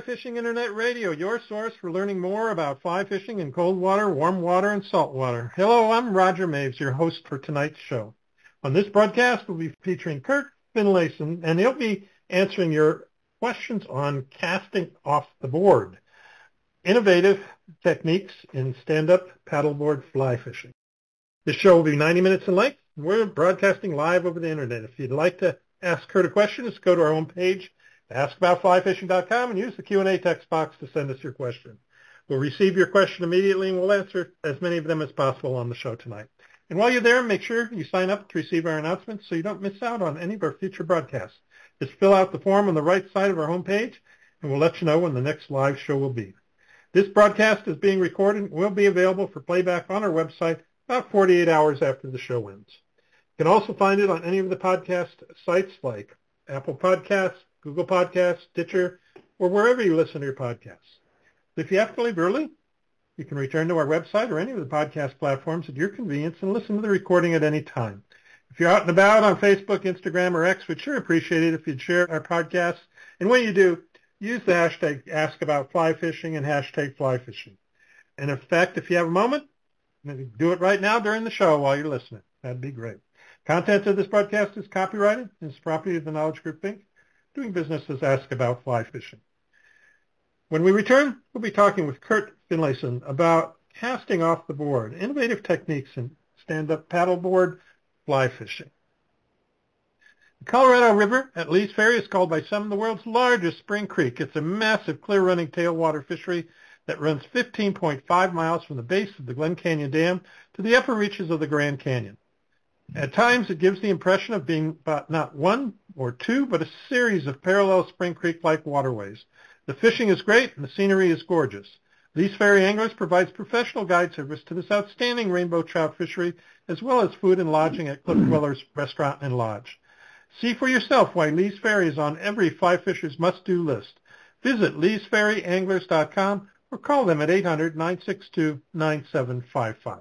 Fishing Internet Radio, your source for learning more about fly fishing in cold water, warm water, and salt water. Hello, I'm Roger Maves, your host for tonight's show. On this broadcast, we'll be featuring Kurt Finlayson, and he'll be answering your questions on casting off the board, innovative techniques in stand-up paddleboard fly fishing. This show will be 90 minutes in length. We're broadcasting live over the Internet. If you'd like to ask Kurt a question, just go to our homepage, askaboutflyfishing.com, and use the Q&A text box to send us your question. We'll receive your question immediately, and we'll answer as many of them as possible on the show tonight. And while you're there, make sure you sign up to receive our announcements so you don't miss out on any of our future broadcasts. Just fill out the form on the right side of our homepage, and we'll let you know when the next live show will be. This broadcast is being recorded and will be available for playback on our website about 48 hours after the show ends. You can also find it on any of the podcast sites like Apple Podcasts, Google Podcasts, Stitcher, or wherever you listen to your podcasts. If you have to leave early, you can return to our website or any of the podcast platforms at your convenience and listen to the recording at any time. If you're out and about on Facebook, Instagram, or X, we'd sure appreciate it if you'd share our podcasts. And when you do, use the hashtag AskAboutFlyFishing and hashtag FlyFishing. And in fact, if you have a moment, do it right now during the show while you're listening. That'd be great. Content of this broadcast is copyrighted and is property of the Knowledge Group, Inc., doing business as Ask About Fly Fishing. When we return, we'll be talking with Kurt Finlayson about casting off the board, innovative techniques in stand-up paddleboard fly fishing. The Colorado River at Lee's Ferry is called by some the world's largest spring creek. It's a massive clear-running tailwater fishery that runs 15.5 miles from the base of the Glen Canyon Dam to the upper reaches of the Grand Canyon. At times, it gives the impression of being about not one or two, but a series of parallel Spring Creek-like waterways. The fishing is great, and the scenery is gorgeous. Lee's Ferry Anglers provides professional guide service to this outstanding rainbow trout fishery, as well as food and lodging at Cliff Dwellers Restaurant and Lodge. See for yourself why Lee's Ferry is on every fly fisher's must-do list. Visit leesferryanglers.com or call them at 800-962-9755.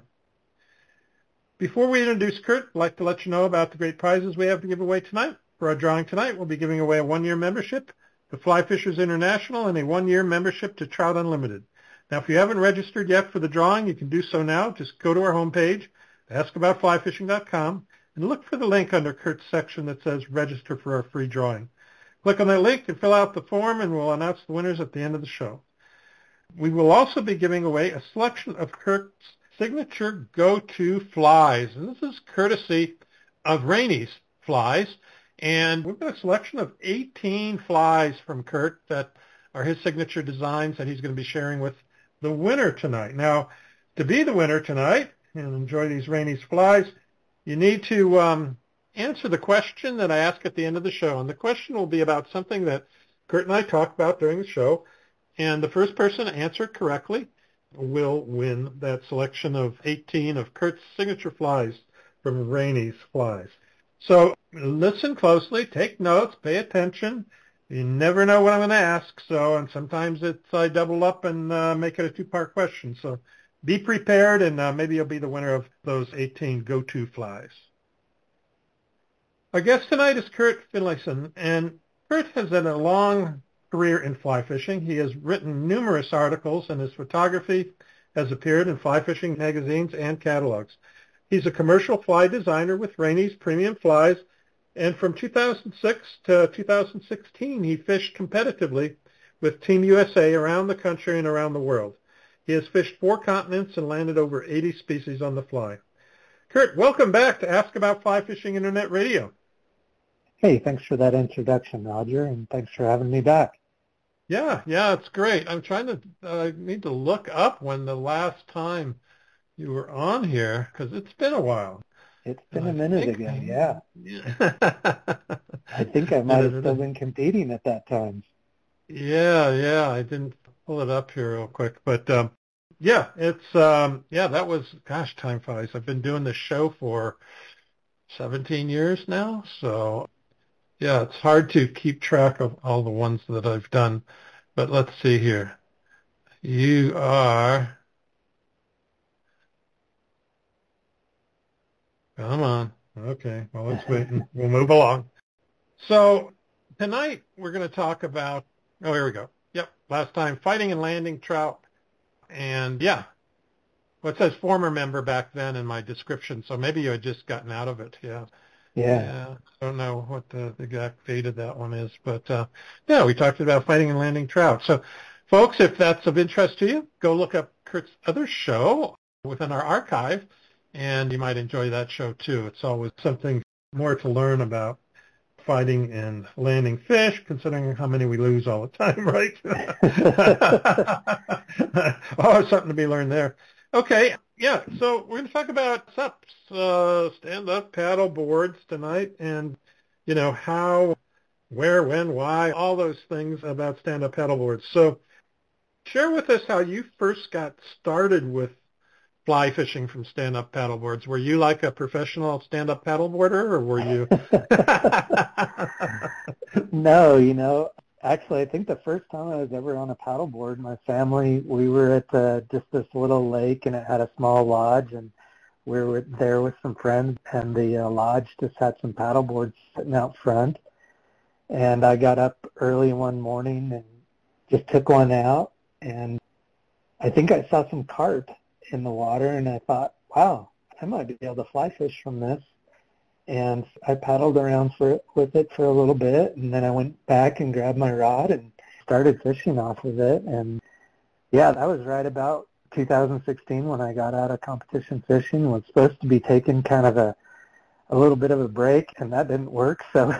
Before we introduce Kurt, I'd like to let you know about the great prizes we have to give away tonight. For our drawing tonight, we'll be giving away a one-year membership to Fly Fishers International and a one-year membership to Trout Unlimited. Now, if you haven't registered yet for the drawing, you can do so now. Just go to our homepage, askaboutflyfishing.com, and look for the link under Kurt's section that says Register for our free drawing. Click on that link and fill out the form, and we'll announce the winners at the end of the show. We will also be giving away a selection of Kurt's signature go-to flies, and this is courtesy of Rainey's Flies, and we've got a selection of 18 flies from Kurt that are his signature designs that he's going to be sharing with the winner tonight. Now, to be the winner tonight and enjoy these Rainey's Flies, you need to answer the question that I ask at the end of the show, and the question will be about something that Kurt and I talk about during the show, and the first person to answer it correctly will win that selection of 18 of Kurt's signature flies from Rainey's Flies. So listen closely, take notes, pay attention. You never know what I'm going to ask, and sometimes I double up and make it a two-part question. So be prepared, and maybe you'll be the winner of those 18 go-to flies. Our guest tonight is Kurt Finlayson, and Kurt has had a long career in fly fishing. He has written numerous articles, and his photography has appeared in fly fishing magazines and catalogs. He's a commercial fly designer with Rainey's Premium Flies, and from 2006 to 2016, he fished competitively with Team USA around the country and around the world. He has fished 4 continents and landed over 80 species on the fly. Kurt, welcome back to Ask About Fly Fishing Internet Radio. Hey, thanks for that introduction, Roger, and thanks for having me back. Yeah, it's great. I'm trying to, I need to look up when the last time you were on here, because it's been a while. It's been a minute ago, yeah. I think I might have still been competing at that time. Yeah, I didn't pull it up here real quick, but that was, gosh, time flies. I've been doing this show for 17 years now, so yeah, it's hard to keep track of all the ones that I've done, but let's see here. You are, come on. Okay, well, let's wait and we'll move along. So tonight we're going to talk about, here we go. Yep. Last time, fighting and landing trout. And yeah, well, it says former member back then in my description, so maybe you had just gotten out of it. Yeah. Yeah. Yeah. I don't know what the exact date of that one is, but yeah, we talked about fighting and landing trout. So, folks, if that's of interest to you, go look up Kurt's other show within our archive, and you might enjoy that show too. It's always something more to learn about fighting and landing fish, considering how many we lose all the time, right? Oh, something to be learned there. Okay, yeah, so we're going to talk about SUPs, stand-up paddle boards tonight, and, how, where, when, why, all those things about stand-up paddle boards. So share with us how you first got started with fly fishing from stand-up paddle boards. Were you like a professional stand-up paddle boarder, or were you? No, actually, I think the first time I was ever on a paddleboard, my family, we were at just this little lake, and it had a small lodge, and we were there with some friends, and the lodge just had some paddleboards sitting out front. And I got up early one morning and just took one out, and I think I saw some carp in the water, and I thought, wow, I might be able to fly fish from this. And I paddled around with it for a little bit, and then I went back and grabbed my rod and started fishing off of it. And yeah, that was right about 2016 when I got out of competition fishing. Was supposed to be taking kind of a little bit of a break, and that didn't work. So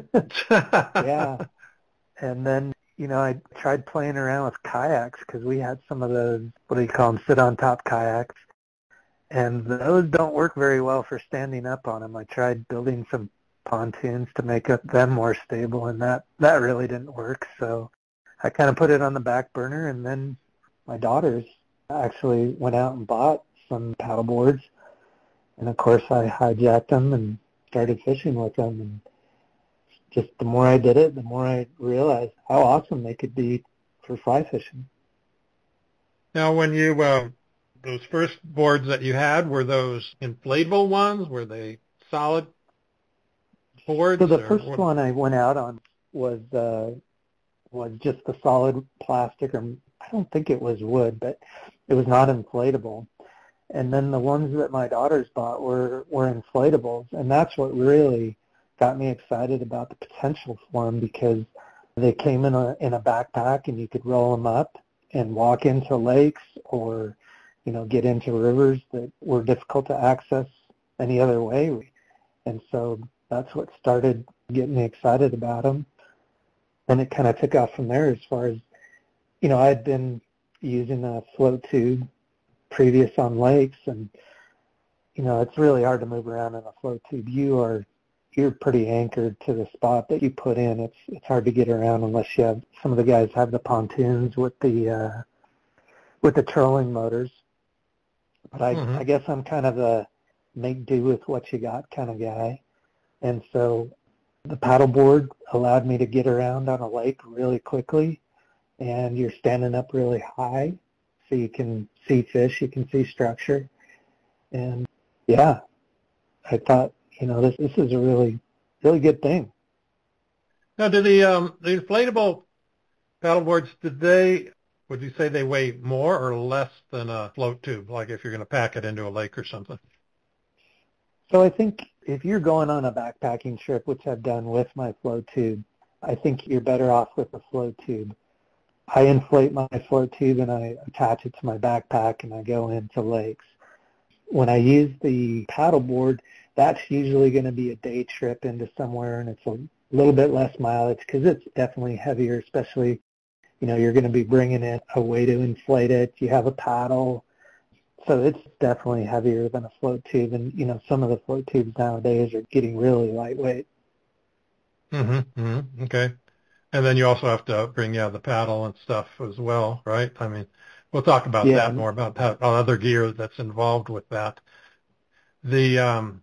yeah. And then, I tried playing around with kayaks because we had some of those, what do you call them, sit-on-top kayaks. And those don't work very well for standing up on them. I tried building some pontoons to make them more stable, and that really didn't work. So I kind of put it on the back burner, and then my daughters actually went out and bought some paddle boards. And, of course, I hijacked them and started fishing with them. And just the more I did it, the more I realized how awesome they could be for fly fishing. Now, when you those first boards that you had, were those inflatable ones? Were they solid boards? So the first one I went out on was just the solid plastic, or I don't think it was wood, but it was not inflatable. And then the ones that my daughters bought were inflatables, and that's what really got me excited about the potential for them, because they came in a backpack, and you could roll them up and walk into lakes, or get into rivers that were difficult to access any other way. And so that's what started getting me excited about them. And it kind of took off from there as far as, I had been using a float tube previous on lakes, and, it's really hard to move around in a float tube. You're pretty anchored to the spot that you put in. It's hard to get around unless you have, some of the guys have the pontoons with the trolling motors. But I guess I'm kind of a make do with what you got kind of guy. And so the paddleboard allowed me to get around on a lake really quickly, and you're standing up really high so you can see fish, you can see structure. And yeah, I thought, this is a really, really good thing. Now, do the inflatable paddleboards, would you say they weigh more or less than a float tube, like if you're going to pack it into a lake or something? So I think if you're going on a backpacking trip, which I've done with my float tube, I think you're better off with a float tube. I inflate my float tube and I attach it to my backpack and I go into lakes. When I use the paddleboard, that's usually going to be a day trip into somewhere, and it's a little bit less mileage because it's definitely heavier, especially, you're going to be bringing in a way to inflate it. You have a paddle. So it's definitely heavier than a float tube. And, some of the float tubes nowadays are getting really lightweight. Okay. And then you also have to bring, the paddle and stuff as well, right? I mean, we'll talk about that more, about that other gear that's involved with that. Hold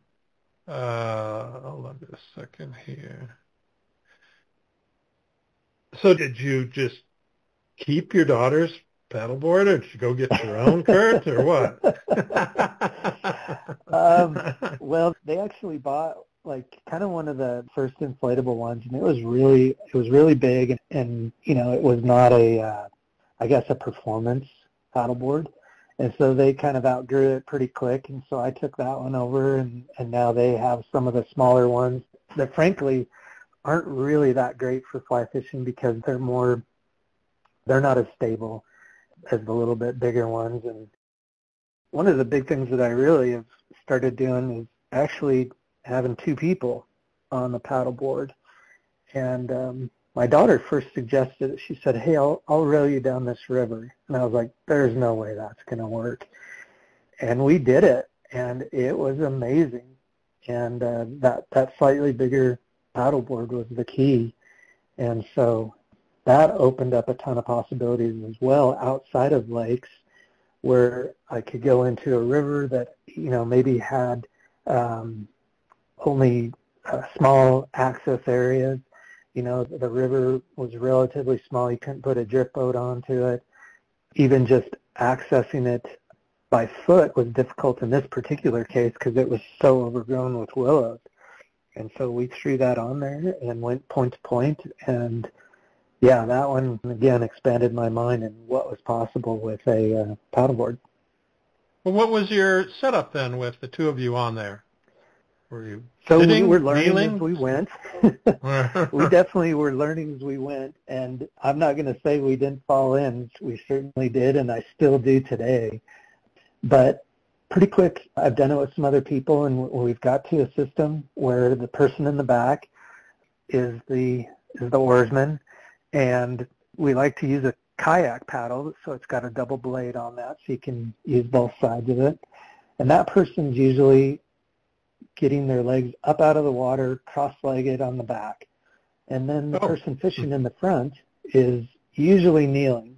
on just a second here. So did you just keep your daughter's paddleboard, or did you go get your own, Kurt, or what? Well, they actually bought like kind of one of the first inflatable ones, and it was really big, and you know, it was not I guess a performance paddleboard. And so they kind of outgrew it pretty quick, and so I took that one over, and now they have some of the smaller ones that frankly aren't really that great for fly fishing because they're not as stable as the little bit bigger ones. And one of the big things that I really have started doing is actually having two people on the paddleboard. And my daughter first suggested it. She said, "Hey, I'll row you down this river." And I was like, "There's no way that's going to work." And we did it, and it was amazing. And that slightly bigger paddleboard was the key. And so that opened up a ton of possibilities as well outside of lakes, where I could go into a river that, you know, maybe had only small access areas. You know, the river was relatively small. You couldn't put a drift boat onto it. Even just accessing it by foot was difficult in this particular case because it was so overgrown with willows. And so we threw that on there and went point to point. And, yeah, that one, again, expanded my mind and what was possible with a paddleboard. Well, what was your setup then with the two of you on there? Were you so sitting, we were learning kneeling? as we went. We definitely were learning as we went, and I'm not going to say we didn't fall in. We certainly did, and I still do today. But pretty quick, I've done it with some other people, and we've got to a system where the person in the back is the oarsman, and we like to use a kayak paddle, so it's got a double blade on that, so you can use both sides of it. And that person's usually getting their legs up out of the water, cross-legged on the back. And then the person fishing in the front is usually kneeling.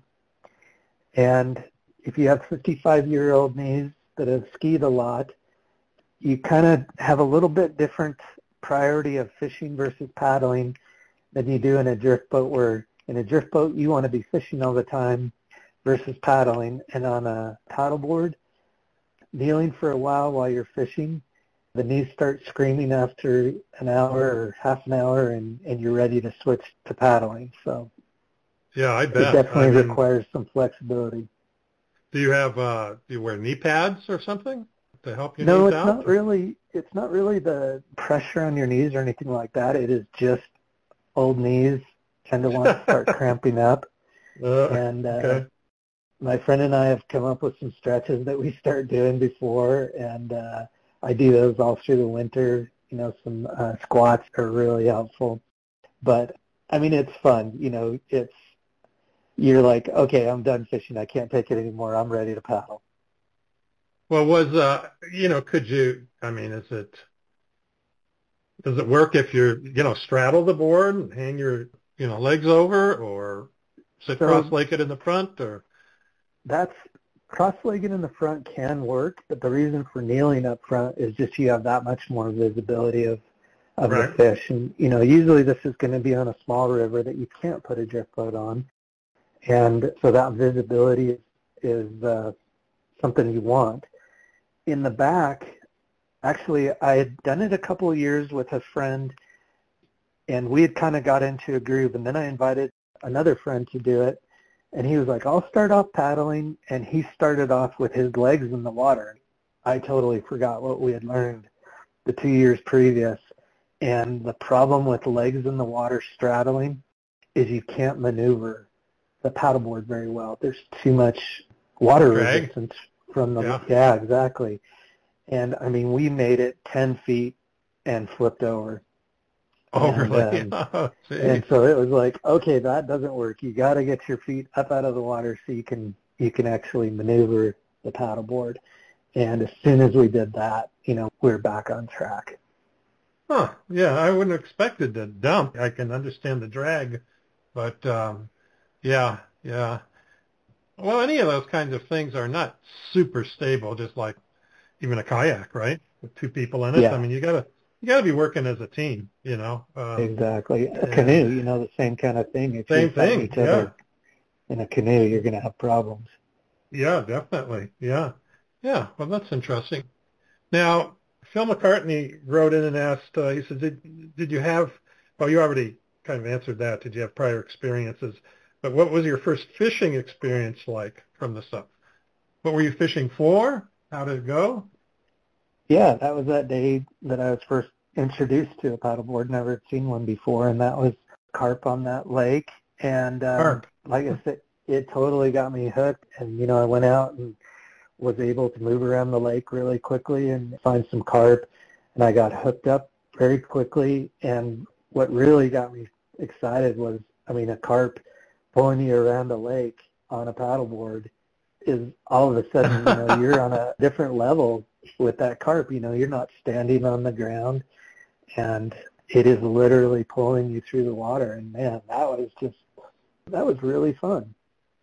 And if you have 55-year-old knees that have skied a lot, you kind of have a little bit different priority of fishing versus paddling than you do in a drift boat, where in a drift boat you want to be fishing all the time versus paddling. And on a paddleboard, kneeling for a while you're fishing, the knees start screaming after an hour or half an hour, and you're ready to switch to paddling. So yeah, I bet. It definitely requires some flexibility. Do you have do you wear knee pads or something to help your No, knees it's out? No, it's not really the pressure on your knees or anything like that. It is just old knees tend to want to start cramping up. Okay. My friend and I have come up with some stretches that we start doing before, and I do those all through the winter. You know, some squats are really helpful. But, I mean, it's fun. You know, you're like, okay, I'm done fishing. I can't take it anymore. I'm ready to paddle. Well, could you, I mean, does it work if you straddle the board and hang your, legs over, or sit cross-legged in the front, or? That's cross-legged in the front can work, but the reason for kneeling up front is just you have that much more visibility of right. the fish. And, usually this is going to be on a small river that you can't put a drift boat on. And so that visibility is something you want. In the back, actually, I had done it a couple of years with a friend, and we had kind of got into a groove, and then I invited another friend to do it. And he was like, I'll start off paddling, and he started off with his legs in the water. I totally forgot what we had learned the 2 years previous. And the problem with legs in the water straddling is you can't maneuver the paddleboard very well. There's too much water resistance from the yeah, exactly. And, I mean, we made it 10 feet and flipped over. Oh, really? And so it was like, okay, that doesn't work. You got to get your feet up out of the water so you can actually maneuver the paddleboard. And as soon as we did that, we're back on track. Huh. Yeah, I wouldn't have expected to dump. I can understand the drag, but yeah. Well, any of those kinds of things are not super stable, just like even a kayak, right? With two people in it. Yeah. I mean, you gotta be working as a team, Exactly. A canoe, the same kind of thing. If same you fight thing. each other in a canoe, you're going to have problems. Yeah, definitely. Yeah. Well, that's interesting. Now, Phil McCartney wrote in and asked, he said, did you have, well, you already kind of answered that. Did you have prior experiences? But what was your first fishing experience like from the sub? What were you fishing for? How did it go? Yeah, that was that day that I was first introduced to a paddleboard. Never had seen one before, and that was carp on that lake. And Carp. like I said, it totally got me hooked. And, I went out and was able to move around the lake really quickly and find some carp. And I got hooked up very quickly. And what really got me excited was, a carp pulling you around a lake on a paddleboard is all of a sudden, you're on a different level with that carp. You're not standing on the ground, and it is literally pulling you through the water. And man, that was really fun.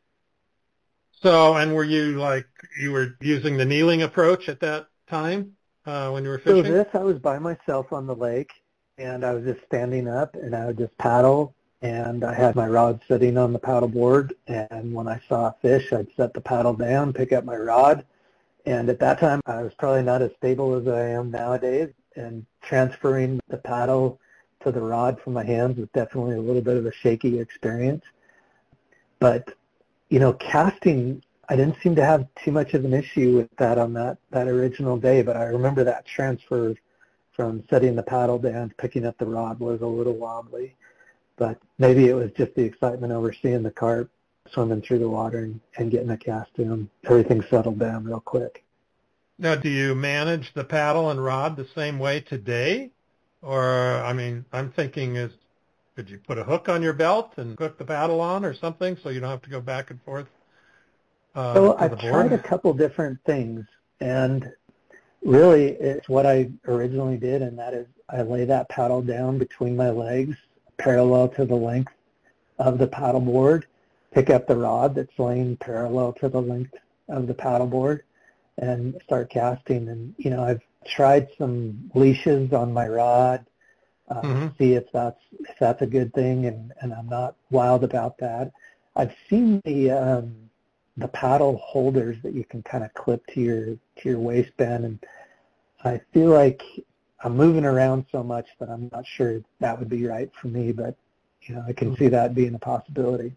So, and were you you were using the kneeling approach at that time when you were fishing? I was by myself on the lake, and I was just standing up, and I would just paddle, and I had my rod sitting on the paddleboard, and when I saw a fish, I'd set the paddle down, pick up my rod, and at that time, I was probably not as stable as I am nowadays, and transferring the paddle to the rod from my hands was definitely a little bit of a shaky experience. But, casting, I didn't seem to have too much of an issue with that on that original day, but I remember that transfer from setting the paddle down to picking up the rod was a little wobbly. But maybe it was just the excitement over seeing the carp swimming through the water and getting a cast to them. Everything settled down real quick. Now, do you manage the paddle and rod the same way today? Or, I'm thinking could you put a hook on your belt and hook the paddle on or something so you don't have to go back and forth So I've tried a couple different things, and really it's what I originally did, and that is I lay that paddle down between my legs parallel to the length of the paddleboard, pick up the rod that's laying parallel to the length of the paddleboard, and start casting. And, I've tried some leashes on my rod, see if that's a good thing, and I'm not wild about that. I've seen the paddle holders that you can kind of clip to your waistband, and I feel like I'm moving around so much that I'm not sure that would be right for me, but I can see that being a possibility.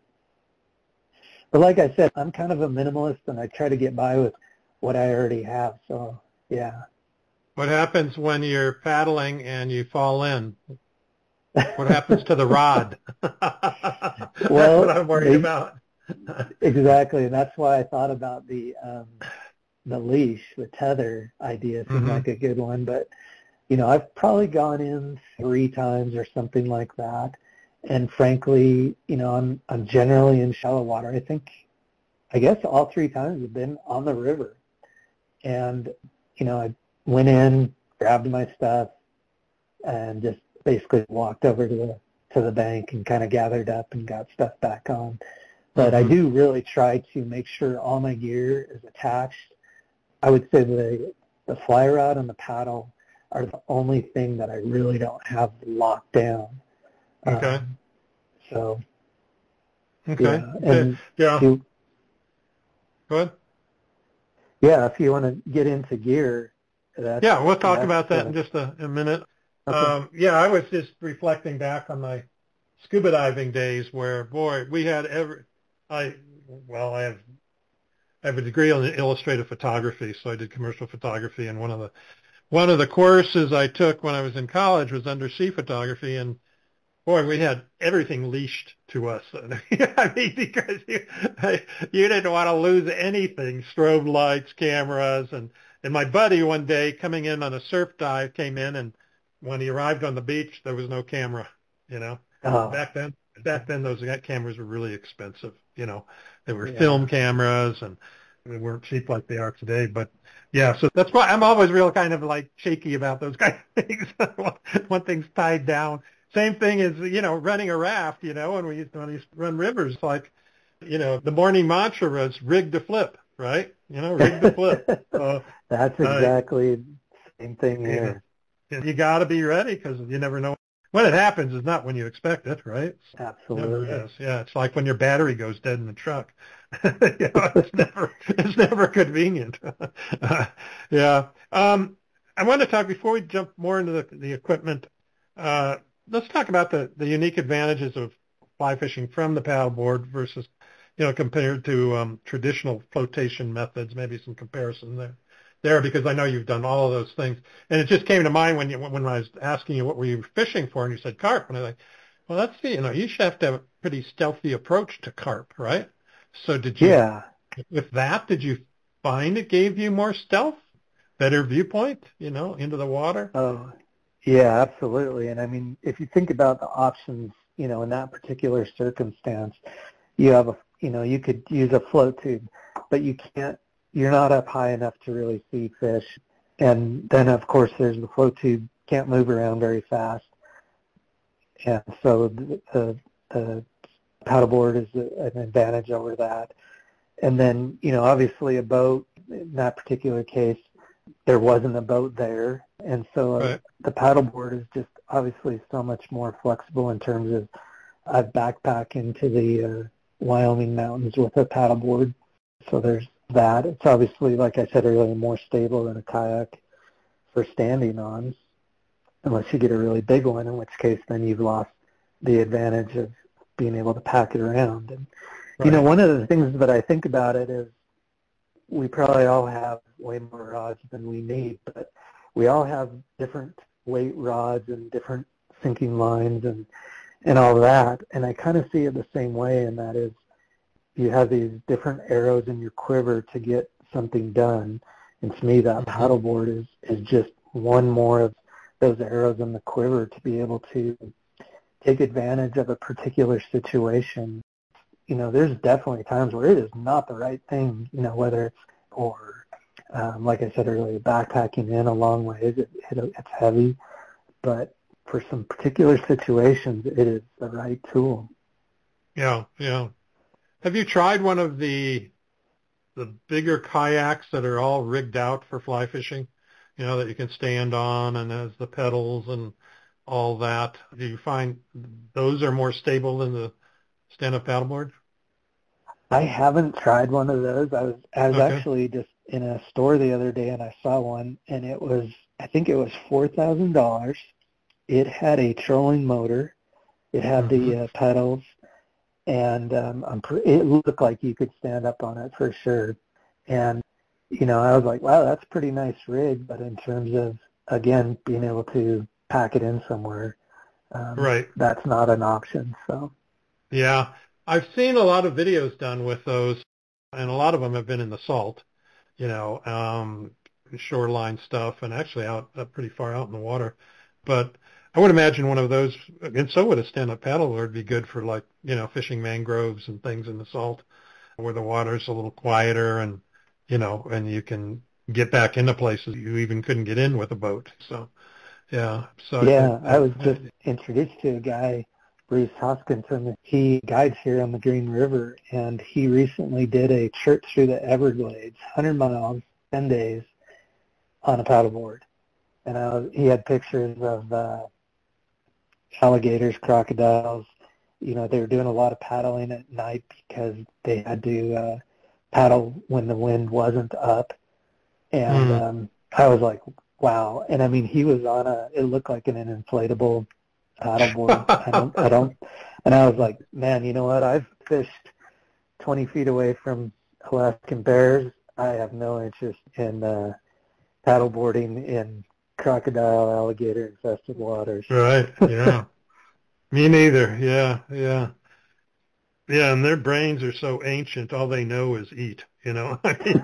But like I said, I'm kind of a minimalist, and I try to get by with what I already have. So yeah. What happens when you're paddling and you fall in? What happens to the rod? That's what I'm worried about. Exactly, and that's why I thought about the leash, the tether idea seemed like a good one. But I've probably gone in 3 times or something like that, and frankly, I'm generally in shallow water. I guess all 3 times have been on the river, and I went in, grabbed my stuff, and just basically walked over to the bank and kind of gathered up and got stuff back on. But I do really try to make sure all my gear is attached. I would say the fly rod and the paddle are the only thing that I really don't have locked down. Okay. So. Okay. Yeah. Go ahead. Yeah, if you want to get into gear. We'll talk about that in just a minute. Okay. I was just reflecting back on my scuba diving days where, boy, we had I have a degree in illustrative photography, so I did commercial photography, and one of the courses I took when I was in college was undersea photography, and boy, we had everything leashed to us. Because you didn't want to lose anything, strobe lights, cameras, and my buddy one day coming in on a surf dive came in, and when he arrived on the beach, there was no camera, Oh. Back then, those cameras were really expensive. They were film cameras, and they weren't cheap like they are today. But so that's why I'm always real kind of shaky about those kind of things. When things tied down. Same thing as running a raft. When we used to run rivers, the morning mantra was rig to flip, right? Rig to flip. That's exactly the same thing here. You got to be ready because you never know. When it happens is not when you expect it, right? Absolutely. It never is. Yeah, it's like when your battery goes dead in the truck. It's never convenient. I want to talk, before we jump more into the equipment, let's talk about the unique advantages of fly fishing from the paddleboard versus, compared to traditional flotation methods, maybe some comparison there, because I know you've done all of those things. And it just came to mind when I was asking you what were you fishing for, and you said carp. And I was like, well, you should have to have a pretty stealthy approach to carp, right? So Yeah. did you find it gave you more stealth, better viewpoint, into the water? Oh, yeah, absolutely. And I mean, if you think about the options, in that particular circumstance, you could use a float tube, but you're not up high enough to really see fish. And then of course there's the float tube, can't move around very fast. And so the paddleboard is an advantage over that. And then, obviously a boat, in that particular case, there wasn't a boat there. And so Right. the paddleboard is just obviously so much more flexible in terms of I've backpacked into the Wyoming mountains with a paddleboard. So there's that. It's obviously, like I said earlier, more stable than a kayak for standing on, unless you get a really big one, in which case then you've lost the advantage of being able to pack it around. And, Right. one of the things that I think about it is we probably all have way more rods than we need, but we all have different weight rods and different sinking lines and all that. And I kind of see it the same way, and that is you have these different arrows in your quiver to get something done. And to me, that Mm-hmm. paddleboard is just one more of those arrows in the quiver to be able to take advantage of a particular situation. There's definitely times where it is not the right thing, whether it's like I said earlier, backpacking in a long ways, it's heavy, but for some particular situations, it is the right tool. Yeah, yeah. Have you tried one of the bigger kayaks that are all rigged out for fly fishing? That you can stand on and has the pedals and all that. Do you find those are more stable than the stand-up paddleboard? I haven't tried one of those. I was Okay. actually just in a store the other day and I saw one, and I think it was $4,000. It had a trolling motor. It had Mm-hmm. the pedals, and it looked like you could stand up on it for sure. And I was like, wow, that's a pretty nice rig. But in terms of, again, being able to pack it in somewhere, Right. that's not an option. So Yeah. I've seen a lot of videos done with those, and a lot of them have been in the salt, you know, um, shoreline stuff, and actually out pretty far out in the water. But I would imagine one of those, and so would a stand-up paddleboard, be good for, like, fishing mangroves and things in the salt, where the water's a little quieter, and you can get back into places you even couldn't get in with a boat. So yeah, so yeah, I was just introduced to a guy, Bruce Hoskinson. He guides here on the Green River, and he recently did a trip through the Everglades, 100 miles, 10 days on a paddleboard. And he had pictures of alligators, crocodiles. They were doing a lot of paddling at night because they had to paddle when the wind wasn't up. And mm, I was like, wow. And I mean, he was on it looked like an inflatable paddleboard. And I was like, man, you know what? I've fished 20 feet away from Alaskan bears. I have no interest in paddleboarding in crocodile, alligator infested waters. right, yeah. Me neither. Yeah, yeah. Yeah, and their brains are so ancient, all they know is eat, I mean,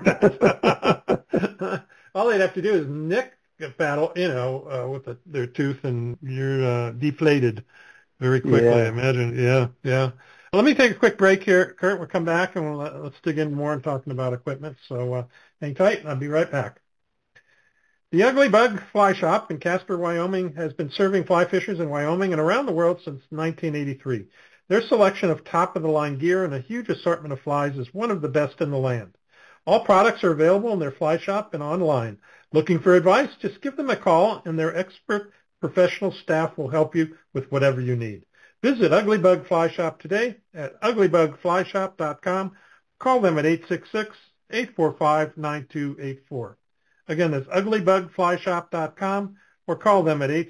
that's all they'd have to do is nick a paddle, with their tooth, and you're deflated very quickly, I Yeah. imagine. Yeah, yeah. Well, let me take a quick break here, Kurt. We'll come back and let's dig in more and talking about equipment. So hang tight, and I'll be right back. The Ugly Bug Fly Shop in Casper, Wyoming has been serving fly fishers in Wyoming and around the world since 1983. Their selection of top-of-the-line gear and a huge assortment of flies is one of the best in the land. All products are available in their fly shop and online. Looking for advice? Just give them a call and their expert professional staff will help you with whatever you need. Visit Ugly Bug Fly Shop today at uglybugflyshop.com. Call them at 866-845-9284. Again, that's uglybugflyshop.com, or call them at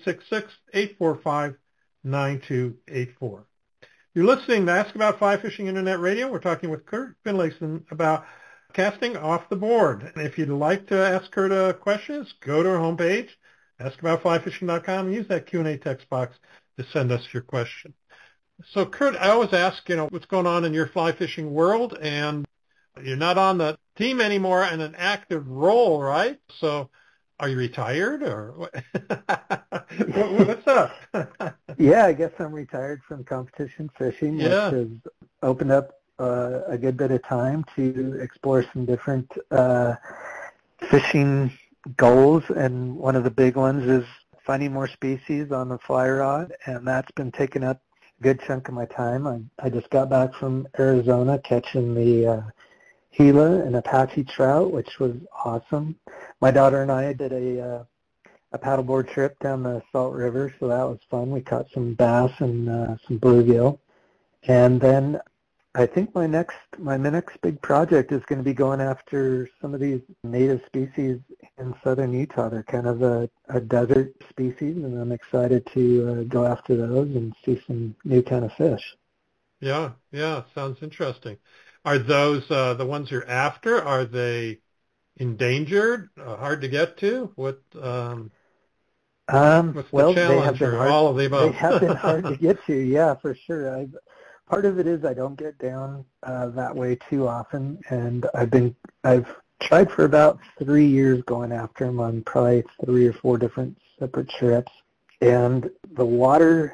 866-845-9284. You're listening to Ask About Fly Fishing Internet Radio. We're talking with Kurt Finlayson about casting off the board. And if you'd like to ask Kurt a question, go to our homepage, askaboutflyfishing.com, and use that Q&A text box to send us your question. So, Kurt, I always ask, what's going on in your fly fishing world, and you're not on the team anymore in an active role, right? So are you retired, or what's up? Yeah, I guess I'm retired from competition fishing, which has opened up a good bit of time to explore some different fishing goals. And one of the big ones is finding more species on the fly rod, and that's been taking up a good chunk of my time. I just got back from Arizona catching the Gila and Apache trout, which was awesome. My daughter and I did a paddleboard trip down the Salt River, so that was fun. We caught some bass and some bluegill. And then I think my next big project is going to be going after some of these native species in southern Utah. They're kind of a desert species, and I'm excited to go after those and see some new kind of fish. Yeah, sounds interesting. Are those the ones you're after? Are they endangered, hard to get to? What's the challenge, or all of the above? They have been hard to get to, yeah, for sure. Part of it is I don't get down that way too often, and I've tried for about 3 years going after them on probably 3 or 4 different separate trips. And the water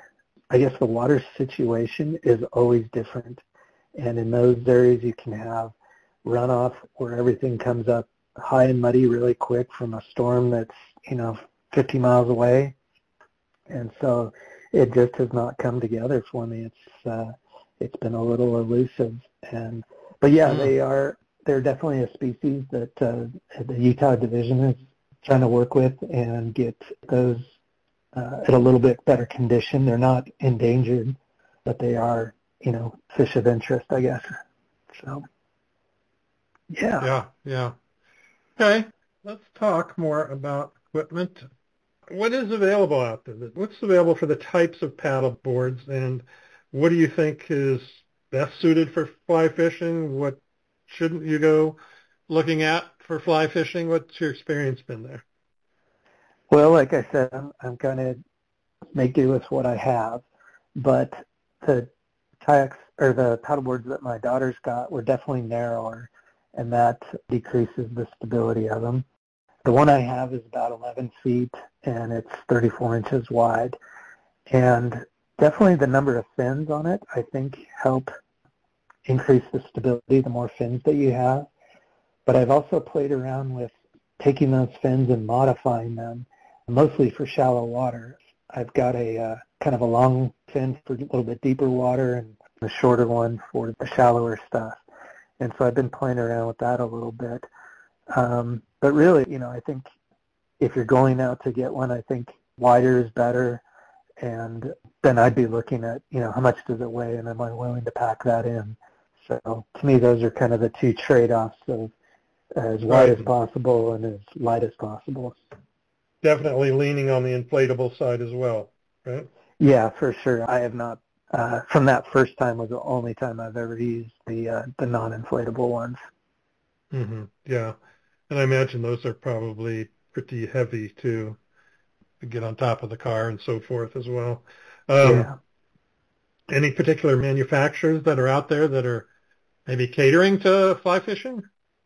situation is always different. And in those areas, you can have runoff where everything comes up high and muddy really quick from a storm that's 50 miles away, and so it just has not come together for me. It's been a little elusive, but they're definitely a species that the Utah division is trying to work with and get those at a little bit better condition. They're not endangered, but they are fish of interest, I guess. So, yeah. Okay, let's talk more about equipment. What is available out there? What's available for the types of paddle boards, and what do you think is best suited for fly fishing? What shouldn't you go looking at for fly fishing? What's your experience been there? Well, like I said, I'm going to make do with what I have, but the kayaks or the paddle boards that my daughter's got were definitely narrower, and that decreases the stability of them. The one I have is about 11 feet, and it's 34 inches wide. And definitely the number of fins on it, I think, help increase the stability the more fins that you have. But I've also played around with taking those fins and modifying them, mostly for shallow water. I've got a kind of a long fin for a little bit deeper water and a shorter one for the shallower stuff. And so I've been playing around with that a little bit. But really, I think if you're going out to get one, I think wider is better. And then I'd be looking at, how much does it weigh, and am I willing to pack that in? So to me, those are kind of the two trade-offs of as wide as possible and as light as possible. Definitely leaning on the inflatable side as well, right? Yeah, for sure. I have not. From that first time was the only time I've ever used the non-inflatable ones. Mm-hmm. Yeah, and I imagine those are probably pretty heavy to get on top of the car and so forth as well. Yeah. Any particular manufacturers that are out there that are maybe catering to fly fishing?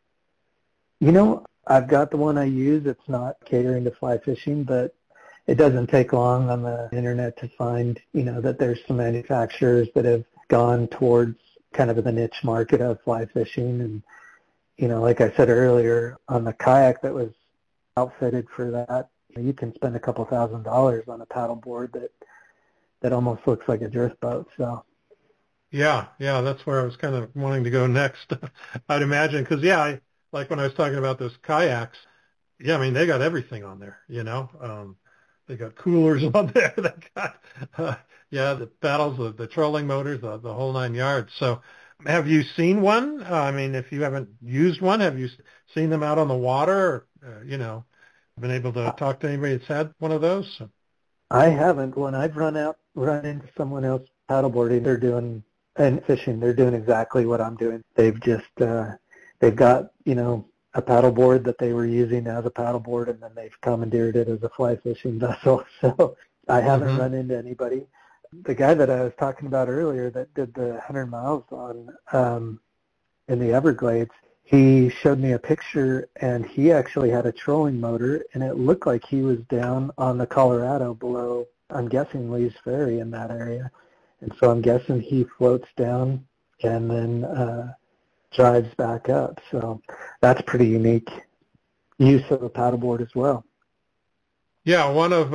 I've got the one I use. It's not catering to fly fishing, but it doesn't take long on the internet to find, that there's some manufacturers that have gone towards kind of the niche market of fly fishing. And, like I said earlier, on the kayak that was outfitted for that, you can spend a couple $1,000s on a paddleboard that almost looks like a drift boat. So. Yeah, that's where I was kind of wanting to go next. I'd imagine, because like when I was talking about those kayaks, they got everything on there. They got coolers on there. They got the paddles, the trolling motors, the whole 9 yards. So, have you seen one? If you haven't used one, have you seen them out on the water? Been able to talk to anybody that's had one of those? I haven't. When I've run into someone else paddleboarding, they're doing and fishing, they're doing exactly what I'm doing. They've just they've got a paddleboard that they were using as a paddleboard, and then they've commandeered it as a fly fishing vessel. So I haven't run into anybody. The guy that I was talking about earlier that did the 100 miles on in the Everglades, he showed me a picture, and he actually had a trolling motor, and it looked like he was down on the Colorado below, I'm guessing Lee's Ferry in that area. And so I'm guessing he floats down and then drives back up. So that's pretty unique use of a paddleboard as well. Yeah, one of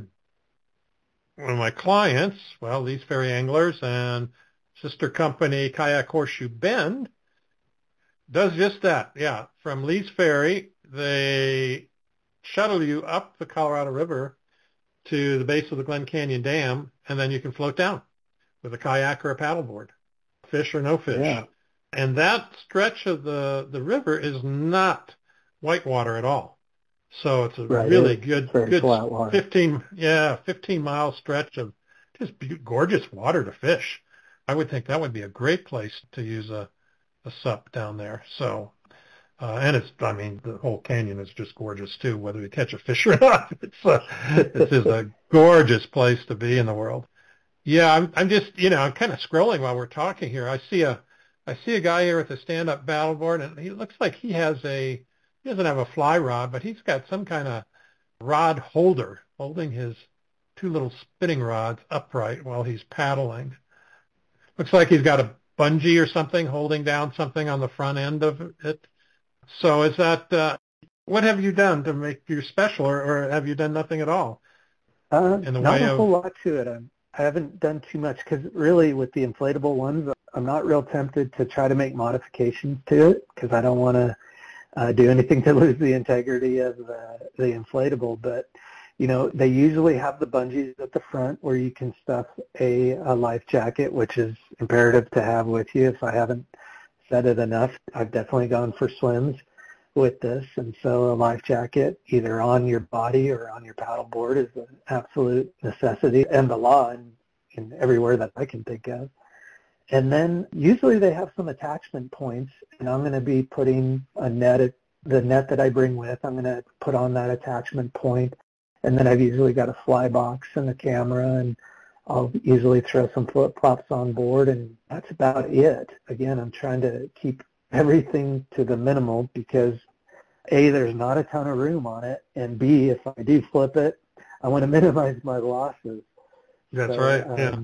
my clients, Lee's Ferry Anglers and sister company Kayak Horseshoe Bend, does just that. Yeah, from Lee's Ferry, they shuttle you up the Colorado River to the base of the Glen Canyon Dam, and then you can float down with a kayak or a paddleboard, fish or no fish. Yeah. And that stretch of the river is not whitewater at all. So it's a really good flat water. 15-mile stretch of just gorgeous water to fish. I would think that would be a great place to use a sup down there. So, and the whole canyon is just gorgeous too, whether you catch a fish or not. This is a gorgeous place to be in the world. Yeah, I'm just, I'm kind of scrolling while we're talking here. I see a guy here with a stand-up paddleboard, and he looks like he doesn't have a fly rod, but he's got some kind of rod holder holding his two little spinning rods upright while he's paddling. Looks like he's got a bungee or something holding down something on the front end of it. So is that, what have you done to make you special, or have you done nothing at all? Not a whole lot to it. I haven't done too much because really with the inflatable ones, I'm not real tempted to try to make modifications to it because I don't want to do anything to lose the integrity of the inflatable. But, they usually have the bungees at the front where you can stuff a life jacket, which is imperative to have with you. If I haven't said it enough, I've definitely gone for swims with this. And so a life jacket either on your body or on your paddleboard is an absolute necessity and the law in everywhere that I can think of. And then usually they have some attachment points, and I'm going to be putting the net that I bring with, I'm going to put on that attachment point. And then I've usually got a fly box and a camera, and I'll usually throw some flip-flops on board, and that's about it. Again, I'm trying to keep everything to the minimal because A, there's not a ton of room on it, and B, if I do flip it, I want to minimize my losses. That's right, yeah.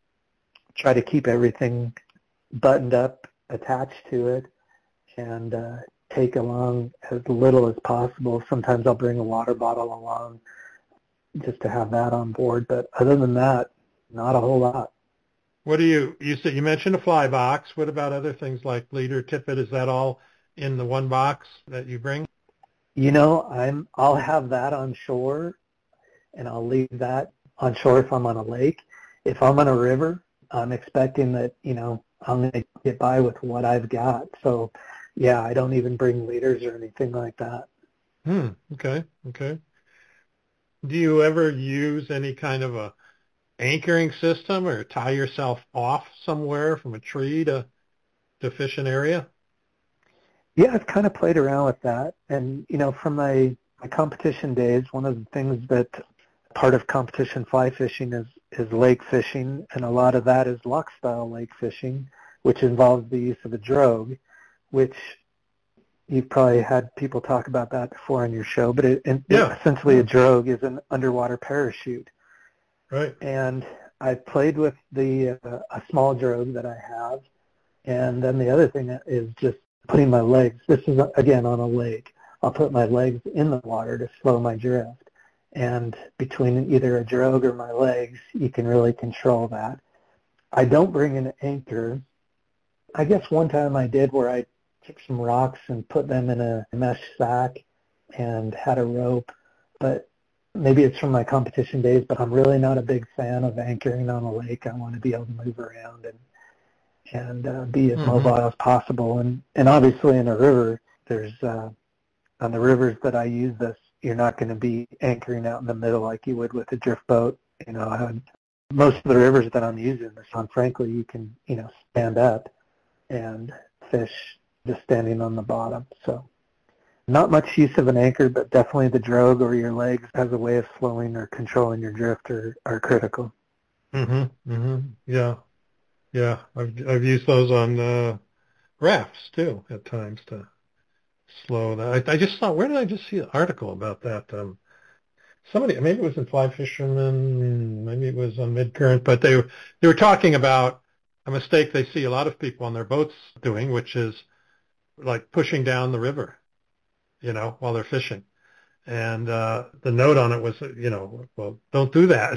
Try to keep everything buttoned up, attached to it, and take along as little as possible. Sometimes I'll bring a water bottle along just to have that on board, but other than that, not a whole lot. What do you said you mentioned a fly box. What about other things like leader, tippet? Is that all in the one box that you bring? I'll have that on shore, and I'll leave that on shore if I'm on a lake. If I'm on a river, I'm expecting that, I'm going to get by with what I've got. So, yeah, I don't even bring leaders or anything like that. Okay. Do you ever use any kind of a anchoring system or tie yourself off somewhere from a tree to fish an area? Yeah, I've kind of played around with that. And, from my competition days, one of the things that part of competition fly fishing is lake fishing, and a lot of that is loch-style lake fishing, which involves the use of a drogue, which you've probably had people talk about that before on your show, but essentially a drogue is an underwater parachute. Right. And I've played with a small drogue that I have, and then the other thing is just putting my legs, this is again on a lake, I'll put my legs in the water to slow my drift. And between either a drogue or my legs, you can really control that. I don't bring an anchor. I guess one time I did where I took some rocks and put them in a mesh sack and had a rope, but maybe it's from my competition days, but I'm really not a big fan of anchoring on a lake. I want to be able to move around and be as mobile as possible. And obviously in a river, there's on the rivers that I use this, you're not going to be anchoring out in the middle like you would with a drift boat. Most of the rivers that I'm using this on, frankly, you can, stand up and fish just standing on the bottom. So not much use of an anchor, but definitely the drogue or your legs as a way of slowing or controlling your drift are critical. Yeah. Yeah. I've used those on rafts too at times to slow that. I just thought, where did I just see an article about that? Somebody, maybe it was in Fly Fisherman, maybe it was on Midcurrent, but they were talking about a mistake they see a lot of people on their boats doing, which is like pushing down the river, while they're fishing. And the note on it was, well, don't do that.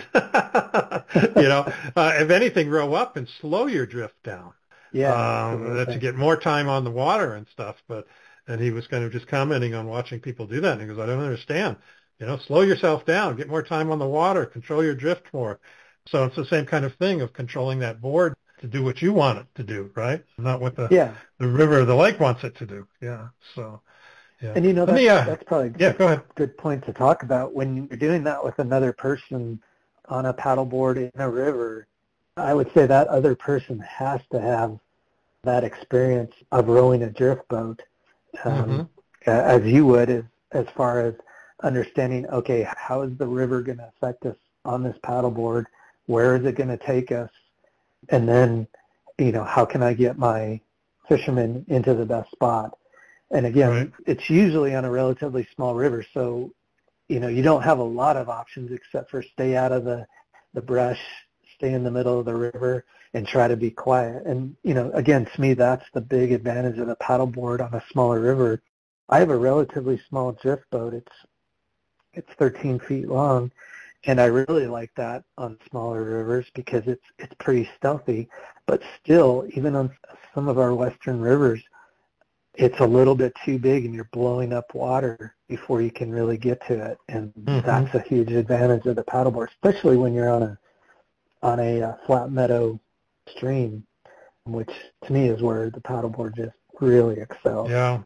If anything, row up and slow your drift down. Yeah, That you get more time on the water and stuff. And he was kind of just commenting on watching people do that. And he goes, I don't understand. Slow yourself down, get more time on the water, control your drift more. So it's the same kind of thing of controlling that board to do what you want it to do, right? Not what the river or the lake wants it to do. Yeah. So, yeah. And that's probably go ahead. Good point to talk about. When you're doing that with another person on a paddleboard in a river, I would say that other person has to have that experience of rowing a drift boat, as you would, as far as understanding, okay, how is the river going to affect us on this paddleboard? Where is it going to take us? And then, how can I get my fishermen into the best spot? And again, It's usually on a relatively small river, so, you don't have a lot of options except for stay out of the brush, stay in the middle of the river, and try to be quiet. And, again, to me, that's the big advantage of a paddleboard on a smaller river. I have a relatively small drift boat. It's 13 feet long, and I really like that on smaller rivers because it's pretty stealthy. But still, even on some of our western rivers, it's a little bit too big, and you're blowing up water before you can really get to it. And that's a huge advantage of the paddleboard, especially when you're on a flat meadow stream, which to me is where the paddleboard just really excels. Yeah.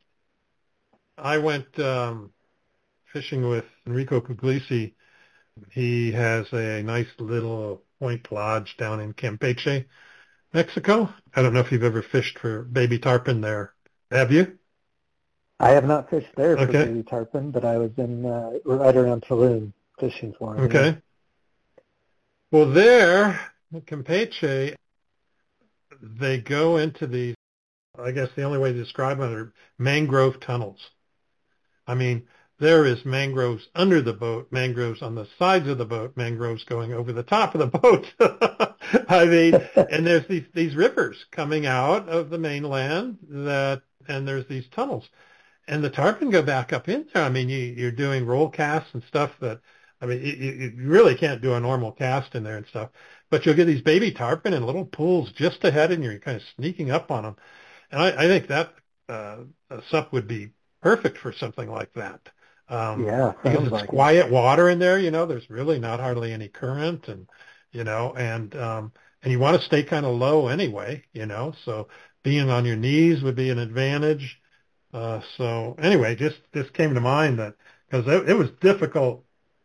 I went fishing with Enrico Puglisi. He has a nice little point lodge down in Campeche, Mexico. I don't know if you've ever fished for baby tarpon there. Have you? I have not fished there for baby tarpon, but I was in right around Tulum fishing for them. Okay. Yeah. Well, there, in Campeche, they go into these, I guess the only way to describe them are mangrove tunnels. I mean, there is mangroves under the boat, mangroves on the sides of the boat, mangroves going over the top of the boat. I mean, and there's these rivers coming out of the mainland and there's these tunnels. And the tarpon go back up in there. I mean, you're doing roll casts and stuff you really can't do a normal cast in there and stuff. But you'll get these baby tarpon in little pools just ahead and you're kind of sneaking up on them. And I think that SUP would be perfect for something like that. Because it's quiet water in there, there's really not hardly any current and you want to stay kind of low anyway, so being on your knees would be an advantage. So anyway, just came to mind that because it was difficult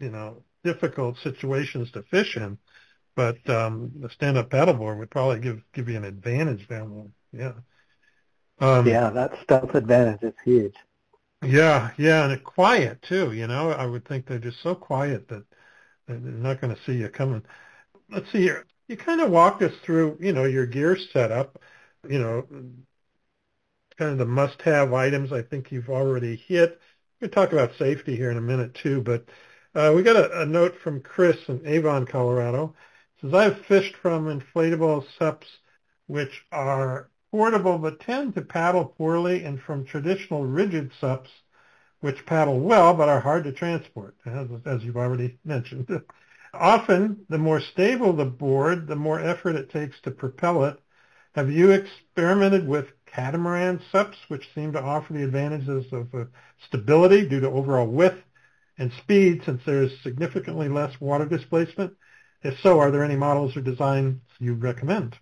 situations to fish in, but the stand-up paddleboard would probably give you an advantage down there. Yeah. That stealth advantage is huge. Yeah, and it's quiet too, I would think they're just so quiet that they're not going to see you coming. Let's see here. You kind of walked us through, your gear setup, kind of the must-have items I think you've already hit. We're going to talk about safety here in a minute too, but we got a note from Chris in Avon, Colorado. It says, I've fished from inflatable SUPs which are portable but tend to paddle poorly, and from traditional rigid SUPs which paddle well but are hard to transport, as you've already mentioned. Often, the more stable the board, the more effort it takes to propel it. Have you experimented with catamaran SUPs, which seem to offer the advantages of stability due to overall width and speed, since there is significantly less water displacement? If so, are there any models or designs you recommend?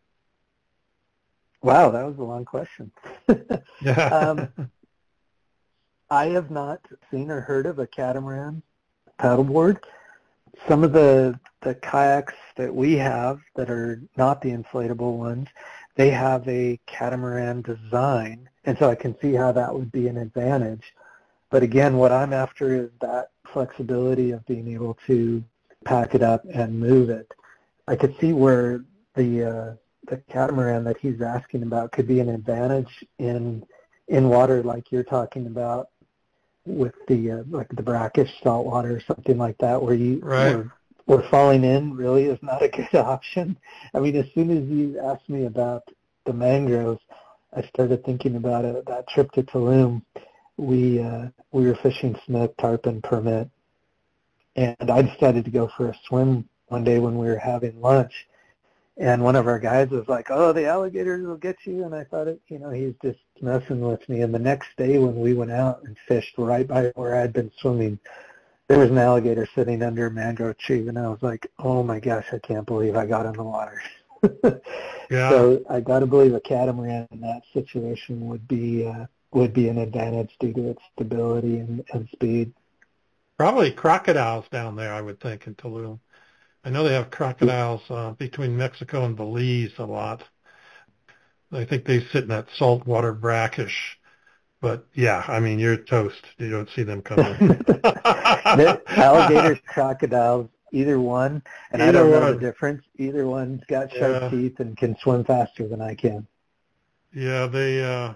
Wow, that was a long question. Yeah. I have not seen or heard of a catamaran paddleboard. Some of the kayaks that we have that are not the inflatable ones, they have a catamaran design, and so I can see how that would be an advantage. But again, what I'm after is that flexibility of being able to pack it up and move it. I could see where the catamaran that he's asking about could be an advantage in water like you're talking about with the like the brackish saltwater or something like that, where where falling in really is not a good option. I mean, as soon as you asked me about the mangroves, I started thinking about it. That trip to Tulum, we were fishing snook, tarpon, permit, and I decided to go for a swim one day when we were having lunch. And one of our guys was like, "Oh, the alligators will get you." And I thought, he's just messing with me. And the next day when we went out and fished right by where I'd been swimming, there was an alligator sitting under a mangrove tree. And I was like, "Oh my gosh, I can't believe I got in the water." Yeah. So I got to believe a catamaran in that situation would be an advantage due to its stability and speed. Probably crocodiles down there, I would think, in Tulum. I know they have crocodiles between Mexico and Belize a lot. I think they sit in that saltwater brackish. But, yeah, I mean, you're toast. You don't see them coming. Alligators, crocodiles, either one, and I don't know the difference. Either one's got sharp teeth and can swim faster than I can. Yeah, they,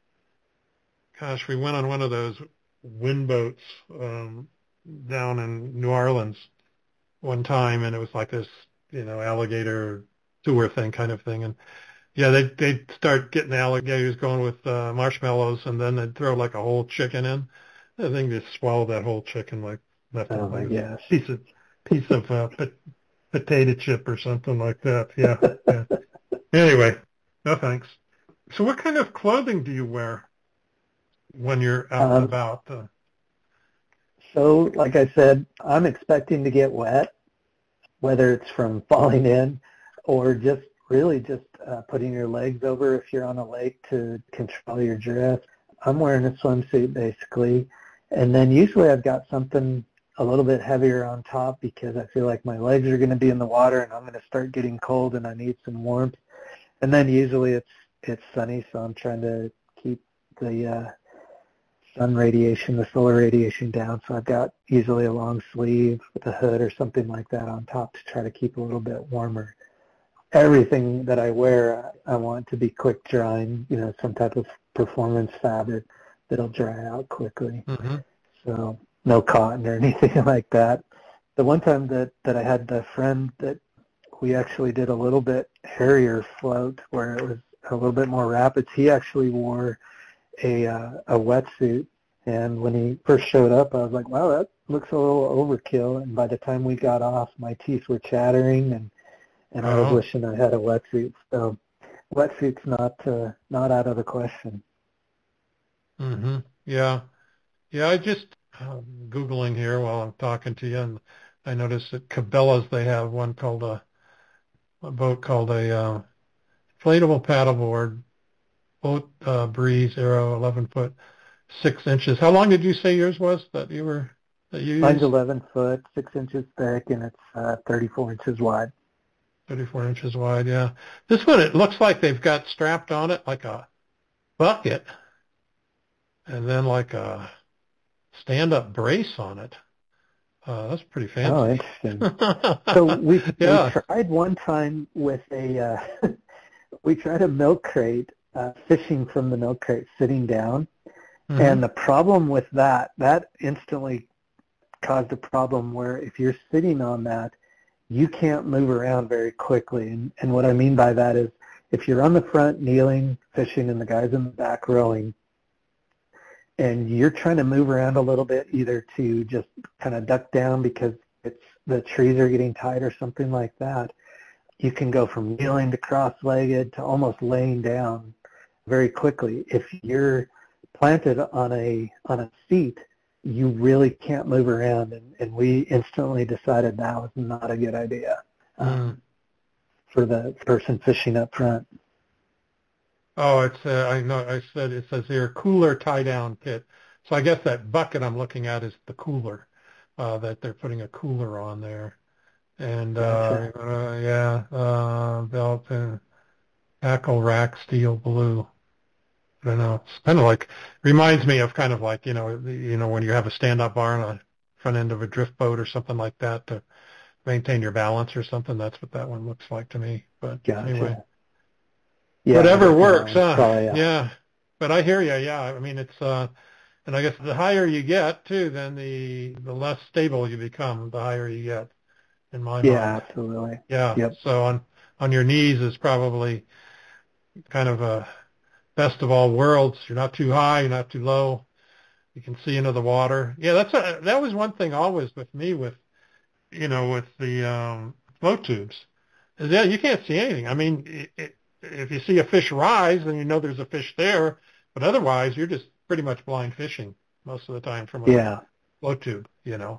we went on one of those wind boats down in New Orleans one time, and it was like this, alligator tour kind of thing. And, yeah, they'd start getting the alligators going with marshmallows, and then they'd throw like a whole chicken in. I think they swallowed that whole chicken like nothing. Oh, my gosh. Piece of potato chip or something like that. Yeah. Anyway, no thanks. So what kind of clothing do you wear when you're out and about? So, like I said, I'm expecting to get wet, whether it's from falling in or just putting your legs over if you're on a lake to control your drift. I'm wearing a swimsuit basically, and then usually I've got something a little bit heavier on top because I feel like my legs are going to be in the water and I'm going to start getting cold and I need some warmth. And then usually it's sunny, so I'm trying to keep the the solar radiation down. So I've got usually a long sleeve with a hood or something like that on top to try to keep a little bit warmer. Everything that I wear, I want to be quick drying, some type of performance fabric that'll dry out quickly. Mm-hmm. So no cotton or anything like that. The one time that I had the friend that we actually did a little bit hairier float where it was a little bit more rapids, he actually wore a wetsuit. And when he first showed up, I was like, wow, that looks a little overkill. And by the time we got off, my teeth were chattering and I was wishing I had a wetsuit. So wetsuit's not out of the question. Mm-hmm. Yeah. Yeah, I just Googling here while I'm talking to you, and I noticed at Cabela's they have one called a boat called a inflatable paddleboard, Boat Breeze Aero, 11 foot, 6 inches. How long did you say yours was that you used? Mine's 11 foot, 6 inches thick, and it's 34 inches wide. 34 inches wide, yeah. This one, it looks like they've got strapped on it like a bucket and then like a stand-up brace on it. That's pretty fancy. Oh, interesting. So we tried one time with we tried a milk crate, fishing from the milk crate sitting down. Mm-hmm. And the problem with that instantly caused a problem where if you're sitting on that, you can't move around very quickly. And what I mean by that is if you're on the front kneeling, fishing, and the guy's in the back rowing, and you're trying to move around a little bit either to just kind of duck down because the trees are getting tight or something like that, you can go from kneeling to cross-legged to almost laying down very quickly. If you're planted on a seat, you really can't move around, and we instantly decided that was not a good idea for the person fishing up front. Oh, it's I know. I said it says here cooler tie-down kit. So I guess that bucket I'm looking at is the cooler, that they're putting a cooler on there. And Gotcha. belt and tackle rack steel blue. I don't know. It's kind of like reminds me of kind of like when you have a stand-up bar on the front end of a drift boat or something like that to maintain your balance or something. That's what that one looks like to me. But anyway, Gotcha. Yeah, I'm whatever guessing that works, one's huh? probably Yeah. But I hear you. Yeah. I mean, it's and I guess the higher you get too, then the less stable you become. The higher you get, in my yeah, mind. absolutely. Yeah. Yep. So on your knees is probably kind of a best of all worlds. You're not too high, you're not too low. You can see into the water. Yeah, that was one thing always with me with the float tubes. Is yeah, you can't see anything. I mean, if you see a fish rise, then you know there's a fish there. But otherwise, you're just pretty much blind fishing most of the time from a Yeah. float tube.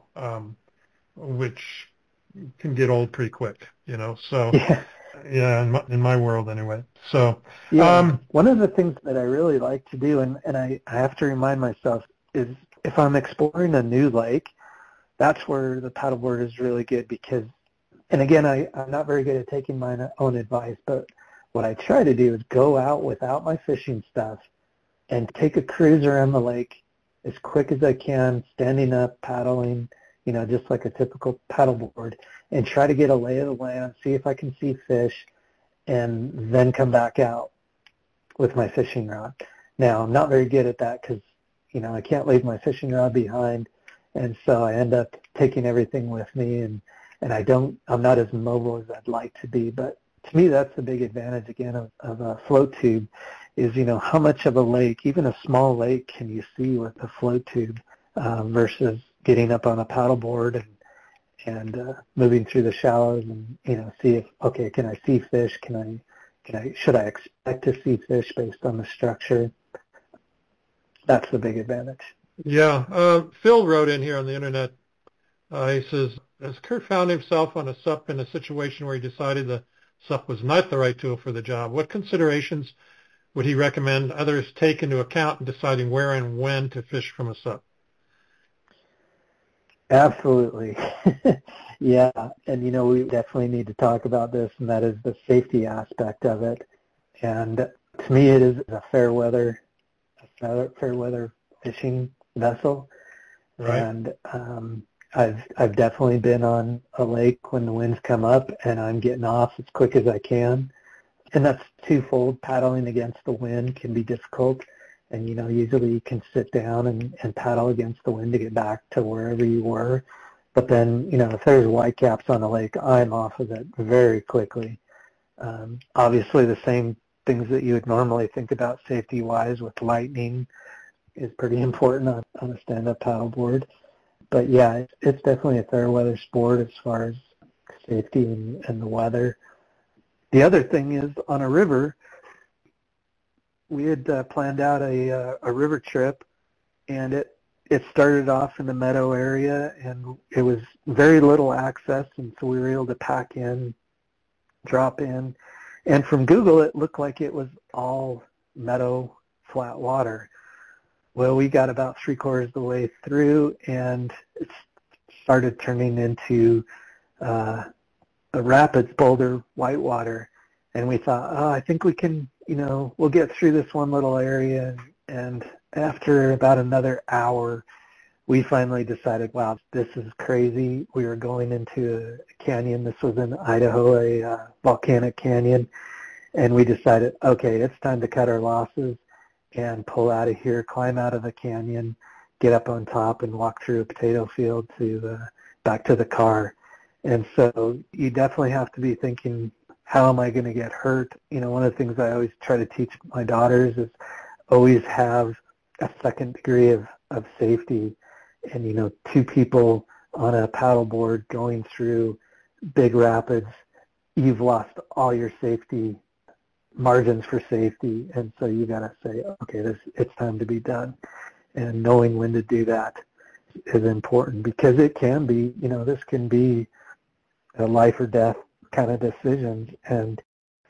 Which can get old pretty quick. So Yeah. yeah, in my world anyway. So Yeah. um, One of the things that I really like to do, and I have to remind myself, is if I'm exploring a new lake, that's where the paddleboard is really good because, and again, I'm not very good at taking my own advice, but what I try to do is go out without my fishing stuff and take a cruise around the lake as quick as I can, standing up, paddling, just like a typical paddleboard, and try to get a lay of the land, see if I can see fish, and then come back out with my fishing rod. Now, I'm not very good at that because, I can't leave my fishing rod behind, and so I end up taking everything with me, and I'm not as mobile as I'd like to be, but to me that's the big advantage, again, of a float tube is, how much of a lake, even a small lake, can you see with a float tube versus getting up on a paddleboard and moving through the shallows and, see if, okay, can I see fish? Should I expect to see fish based on the structure? That's the big advantage. yeah, Phil wrote in here on the internet. He says, as Kurt found himself on a SUP in a situation where he decided the SUP was not the right tool for the job, what considerations would he recommend others take into account in deciding where and when to fish from a SUP? Absolutely. Yeah, and we definitely need to talk about this, and that is the safety aspect of it. And to me, it is a fair weather fishing vessel. Right? And I've definitely been on a lake when the winds come up, and I'm getting off as quick as I can. And that's twofold. Paddling against the wind can be difficult. And, usually you can sit down and paddle against the wind to get back to wherever you were. But then, if there's whitecaps on the lake, I'm off of it very quickly. Obviously, the same things that you would normally think about safety-wise with lightning is pretty important on a stand-up paddleboard. But, yeah, it's definitely a fair weather sport as far as safety and the weather. The other thing is on a river, we had planned out a river trip, and it started off in the meadow area, and it was very little access, and so we were able to pack in, drop in, and from Google it looked like it was all meadow, flat water. Well, we got about 3/4 of the way through, and it started turning into a rapids, boulder, whitewater, and we thought, oh, I think we can, we'll get through this one little area. And after about another hour, we finally decided, wow, this is crazy. We were going into a canyon. This was in Idaho, a volcanic canyon. And we decided, okay, it's time to cut our losses and pull out of here, climb out of the canyon, get up on top and walk through a potato field to back to the car. And so you definitely have to be thinking, how am I going to get hurt? One of the things I always try to teach my daughters is always have a second degree of safety. And, two people on a paddleboard going through big rapids, you've lost all your safety margins for safety. And so you got to say, okay, it's time to be done. And knowing when to do that is important because it can be, this can be a life or death kind of decisions. And,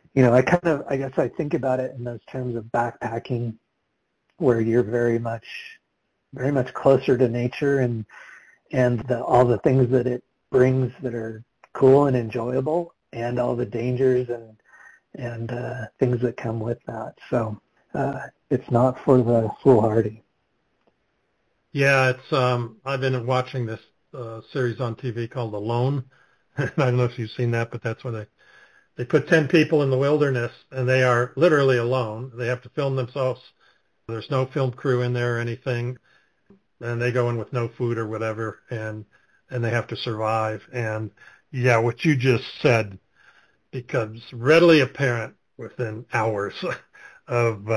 I guess I think about it in those terms of backpacking where you're very much very much closer to nature and all the things that it brings that are cool and enjoyable, and all the dangers and things that come with that. So it's not for the foolhardy. Yeah, it's I've been watching this series on TV called Alone. I don't know if you've seen that, but that's where they put 10 people in the wilderness, and they are literally alone. They have to film themselves. There's no film crew in there or anything, and they go in with no food or whatever, and they have to survive. And yeah, what you just said becomes readily apparent within hours of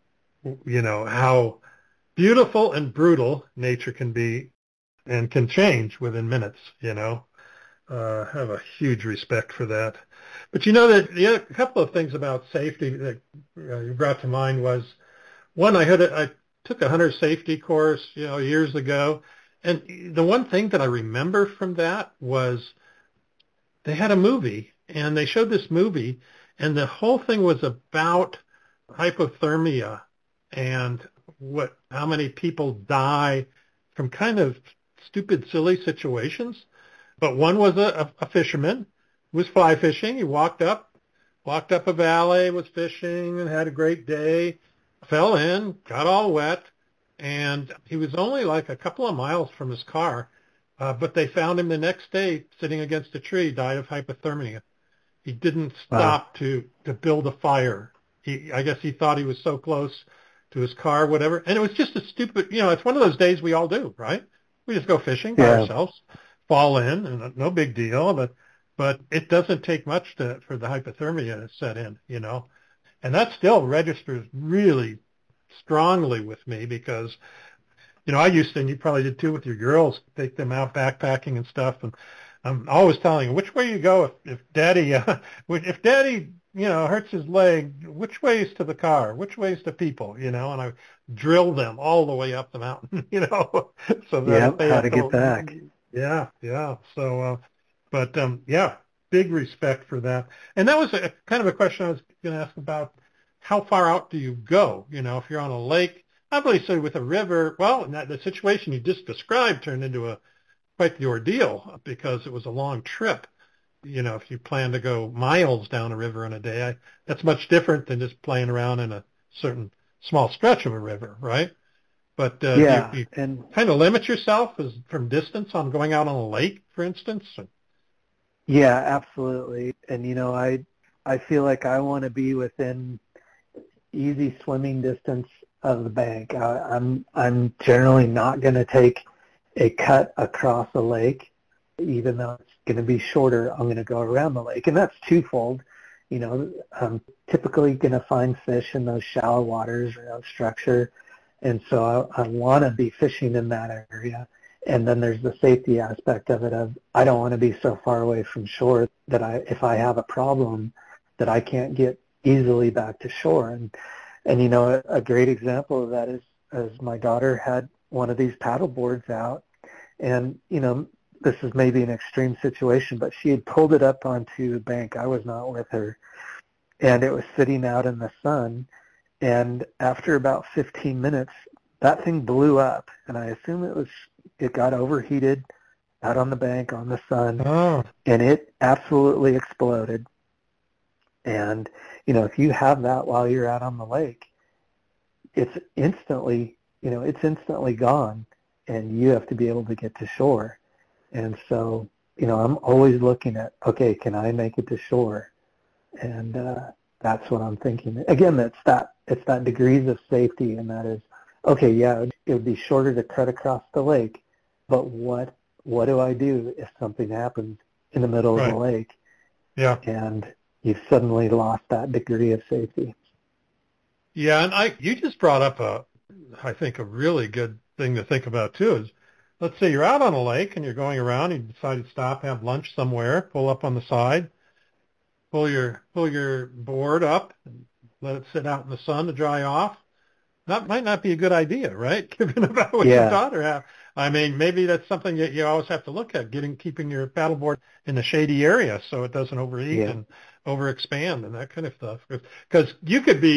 how beautiful and brutal nature can be and can change within minutes. Have a huge respect for that. But a couple of things about safety that you brought to mind was, one, I took a hunter safety course, years ago, and the one thing that I remember from that was they had a movie, and they showed this movie, and the whole thing was about hypothermia and how many people die from kind of stupid, silly situations. But one was a fisherman who was fly fishing. He walked up a valley, was fishing, and had a great day, fell in, got all wet, and he was only like a couple of miles from his car, but they found him the next day sitting against a tree, died of hypothermia. He didn't stop to build a fire. I guess he thought he was so close to his car, whatever. And it was just a stupid, it's one of those days we all do, right? We just go fishing by ourselves, fall in, and no big deal. But it doesn't take much for the hypothermia to set in, And that still registers really strongly with me because, I used to, and you probably did too with your girls, take them out backpacking and stuff. And I'm always telling them, which way you go if Daddy, hurts his leg, which way is to the car? Which way is to people? And I drill them all the way up the mountain, so that how to get back. Yeah. So, big respect for that. And that was a kind of a question I was going to ask about how far out do you go? If you're on a lake, obviously with a river, well, the situation you just described turned into quite the ordeal because it was a long trip. If you plan to go miles down a river in a day, that's much different than just playing around in a certain small stretch of a river, right? But you and kind of limit yourself from distance on going out on a lake, for instance. Yeah, absolutely. And I feel like I want to be within easy swimming distance of the bank. I'm generally not going to take a cut across a lake, even though it's going to be shorter. I'm going to go around the lake, and that's twofold. I'm typically going to find fish in those shallow waters around structure, and so I want to be fishing in that area. And then there's the safety aspect of it of I don't want to be so far away from shore that if I have a problem that I can't get easily back to shore. And a great example of that is my daughter had one of these paddle boards out, and this is maybe an extreme situation, but she had pulled it up onto the bank. I was not with her, and it was sitting out in the sun. And after about 15 minutes, that thing blew up, and I assume it got overheated out on the bank on the sun, and it absolutely exploded. And if you have that while you're out on the lake, it's instantly gone, and you have to be able to get to shore. And so, I'm always looking at, okay, can I make it to shore? And that's what I'm thinking. Again, it's that degrees of safety, and that is, okay, yeah, it would be shorter to cut across the lake, but what do I do if something happens in the middle of the lake? Yeah. And you've suddenly lost that degree of safety. Yeah, and you just brought up I think a really good thing to think about too is, let's say you're out on a lake and you're going around, you decide to stop, have lunch somewhere, pull up on the side, pull your board up, and let it sit out in the sun to dry off. That might not be a good idea, right? Given about what your daughter has. I mean, maybe that's something that you always have to look at, keeping your paddleboard in the shady area so it doesn't overheat and overexpand and that kind of stuff. Because you could be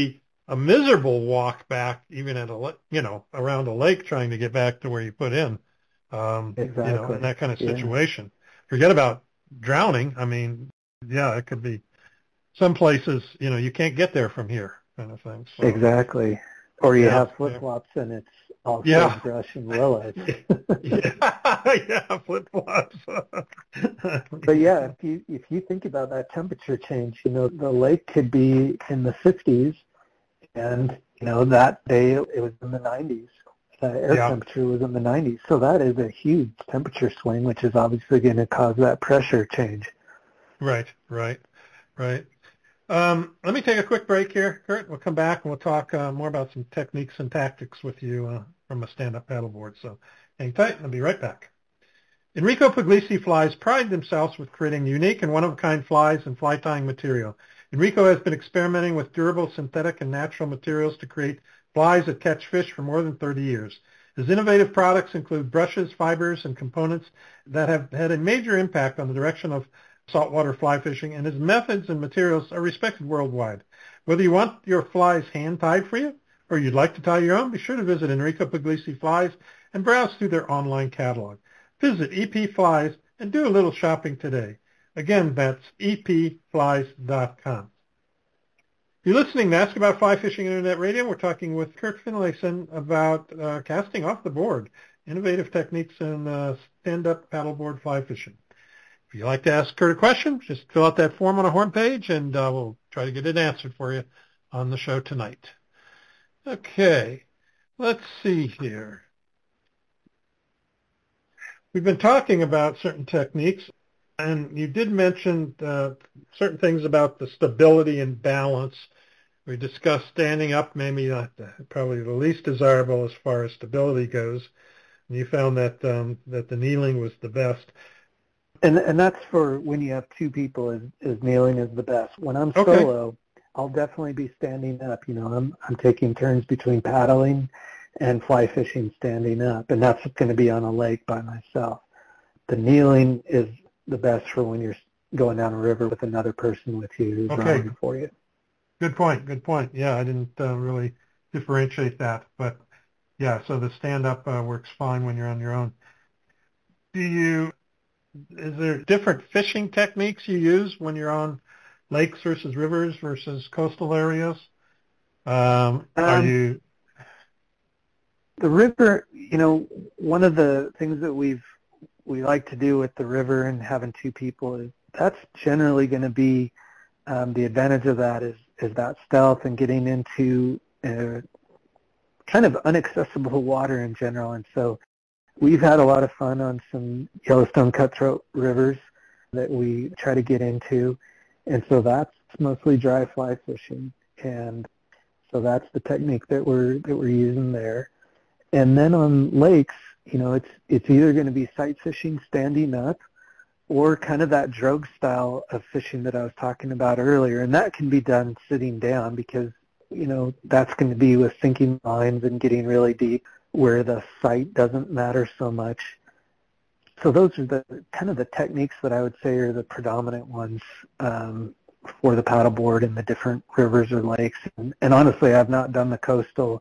a miserable walk back, even at around a lake trying to get back to where you put in, in Exactly. that kind of Yeah. situation. Forget about drowning. I mean, yeah, it could be some places, you can't get there from here kind of thing. So, Exactly. Or you yeah, have flip-flops and it's all yeah, sagebrush and willows. yeah, yeah, flip-flops. But yeah, if you think about that temperature change, the lake could be in the 50s, and that day it was in the 90s. The air Yeah, temperature was in the 90s, so that is a huge temperature swing, which is obviously going to cause that pressure change. right, right, right. Let me take a quick break here, Kurt. We'll come back and we'll talk more about some techniques and tactics with you from a stand-up paddleboard. So hang tight, and I'll be right back. Enrico Puglisi Flies pride themselves with creating unique and one-of-a-kind flies and fly tying material. Enrico has been experimenting with durable synthetic and natural materials to create flies that catch fish for more than 30 years. His innovative products include brushes, fibers, and components that have had a major impact on the direction of saltwater fly fishing, and his methods and materials are respected worldwide. Whether you want your flies hand-tied for you or you'd like to tie your own, be sure to visit Enrico Puglisi Flies and browse through their online catalog. Visit EP Flies and do a little shopping today. Again, that's epflies.com. You're listening to Ask About Fly Fishing Internet Radio. We're talking with Kurt Finlayson about casting off the board, innovative techniques in stand-up paddleboard fly fishing. If you'd like to ask Kurt a question, just fill out that form on our homepage, and we'll try to get it answered for you on the show tonight. Okay, let's see here. We've been talking about certain techniques, and you did mention certain things about the stability and balance. We discussed standing up, maybe not probably the least desirable as far as stability goes. And you found that that the kneeling was the best. And that's for when you have two people, is kneeling is the best. When I'm Okay. solo, I'll definitely be standing up. I'm taking turns between paddling and fly fishing standing up, and that's going to be on a lake by myself. The kneeling is the best for when you're going down a river with another person with you who's Okay. rowing for you. Good point. Good point. Yeah, I didn't really differentiate that, but yeah, so the stand-up works fine when you're on your own. Is there different fishing techniques you use when you're on lakes versus rivers versus coastal areas? Are you? The river, one of the things that we like to do with the river and having two people is that's generally going to be the advantage of that is that stealth and getting into kind of inaccessible water in general. And so we've had a lot of fun on some Yellowstone cutthroat rivers that we try to get into. And so that's mostly dry fly fishing. And so that's the technique that we're using there. And then on lakes, it's either going to be sight fishing standing up or kind of that drogue style of fishing that I was talking about earlier. And that can be done sitting down because, that's going to be with sinking lines and getting really deep where the sight doesn't matter so much. So those are the kind of the techniques that I would say are the predominant ones for the paddleboard in the different rivers or lakes. And honestly, I've not done the coastal.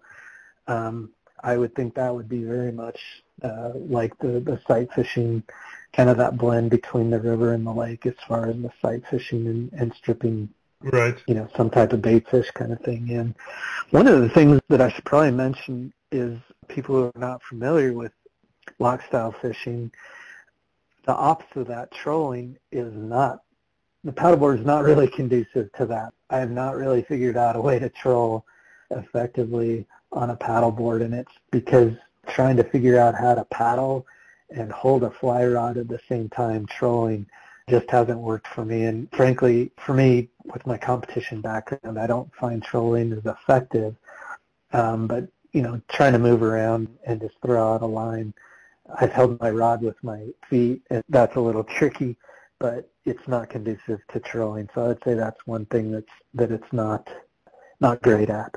I would think that would be very much like the sight fishing, kind of that blend between the river and the lake as far as the sight fishing and stripping, Right. some type of bait fish kind of thing. And one of the things that I should probably mention is people who are not familiar with lock style fishing, the opposite of that, trolling, is not, the paddleboard is not really conducive to that. I have not really figured out a way to troll effectively on a paddleboard, and it's because trying to figure out how to paddle and hold a fly rod at the same time trolling just hasn't worked for me. And frankly, for me, with my competition background, I don't find trolling as effective. But, trying to move around and just throw out a line, I've held my rod with my feet, and that's a little tricky, but it's not conducive to trolling. So I'd say that's one thing that it's not great at.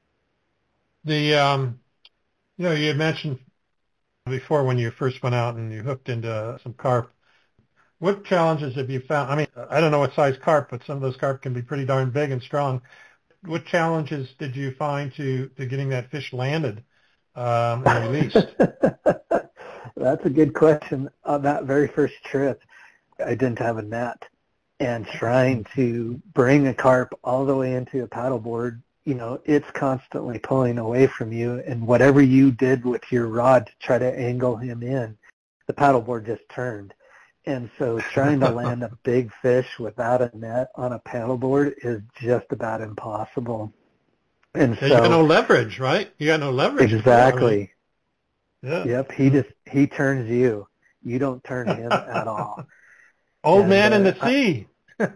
The you had mentioned before when you first went out and you hooked into some carp. What challenges have you found? I mean, I don't know what size carp, but some of those carp can be pretty darn big and strong. what challenges did you find to getting that fish landed and released? That's a good question. On that very first trip, I didn't have a net, and trying to bring a carp all the way into a paddleboard, it's constantly pulling away from you, and whatever you did with your rod to try to angle him in, the paddleboard just turned. And so trying to land a big fish without a net on a paddleboard is just about impossible. And so you got no leverage, right? You got no leverage. Exactly. Yeah. Yep. He turns you. You don't turn him at all. Old man in the sea.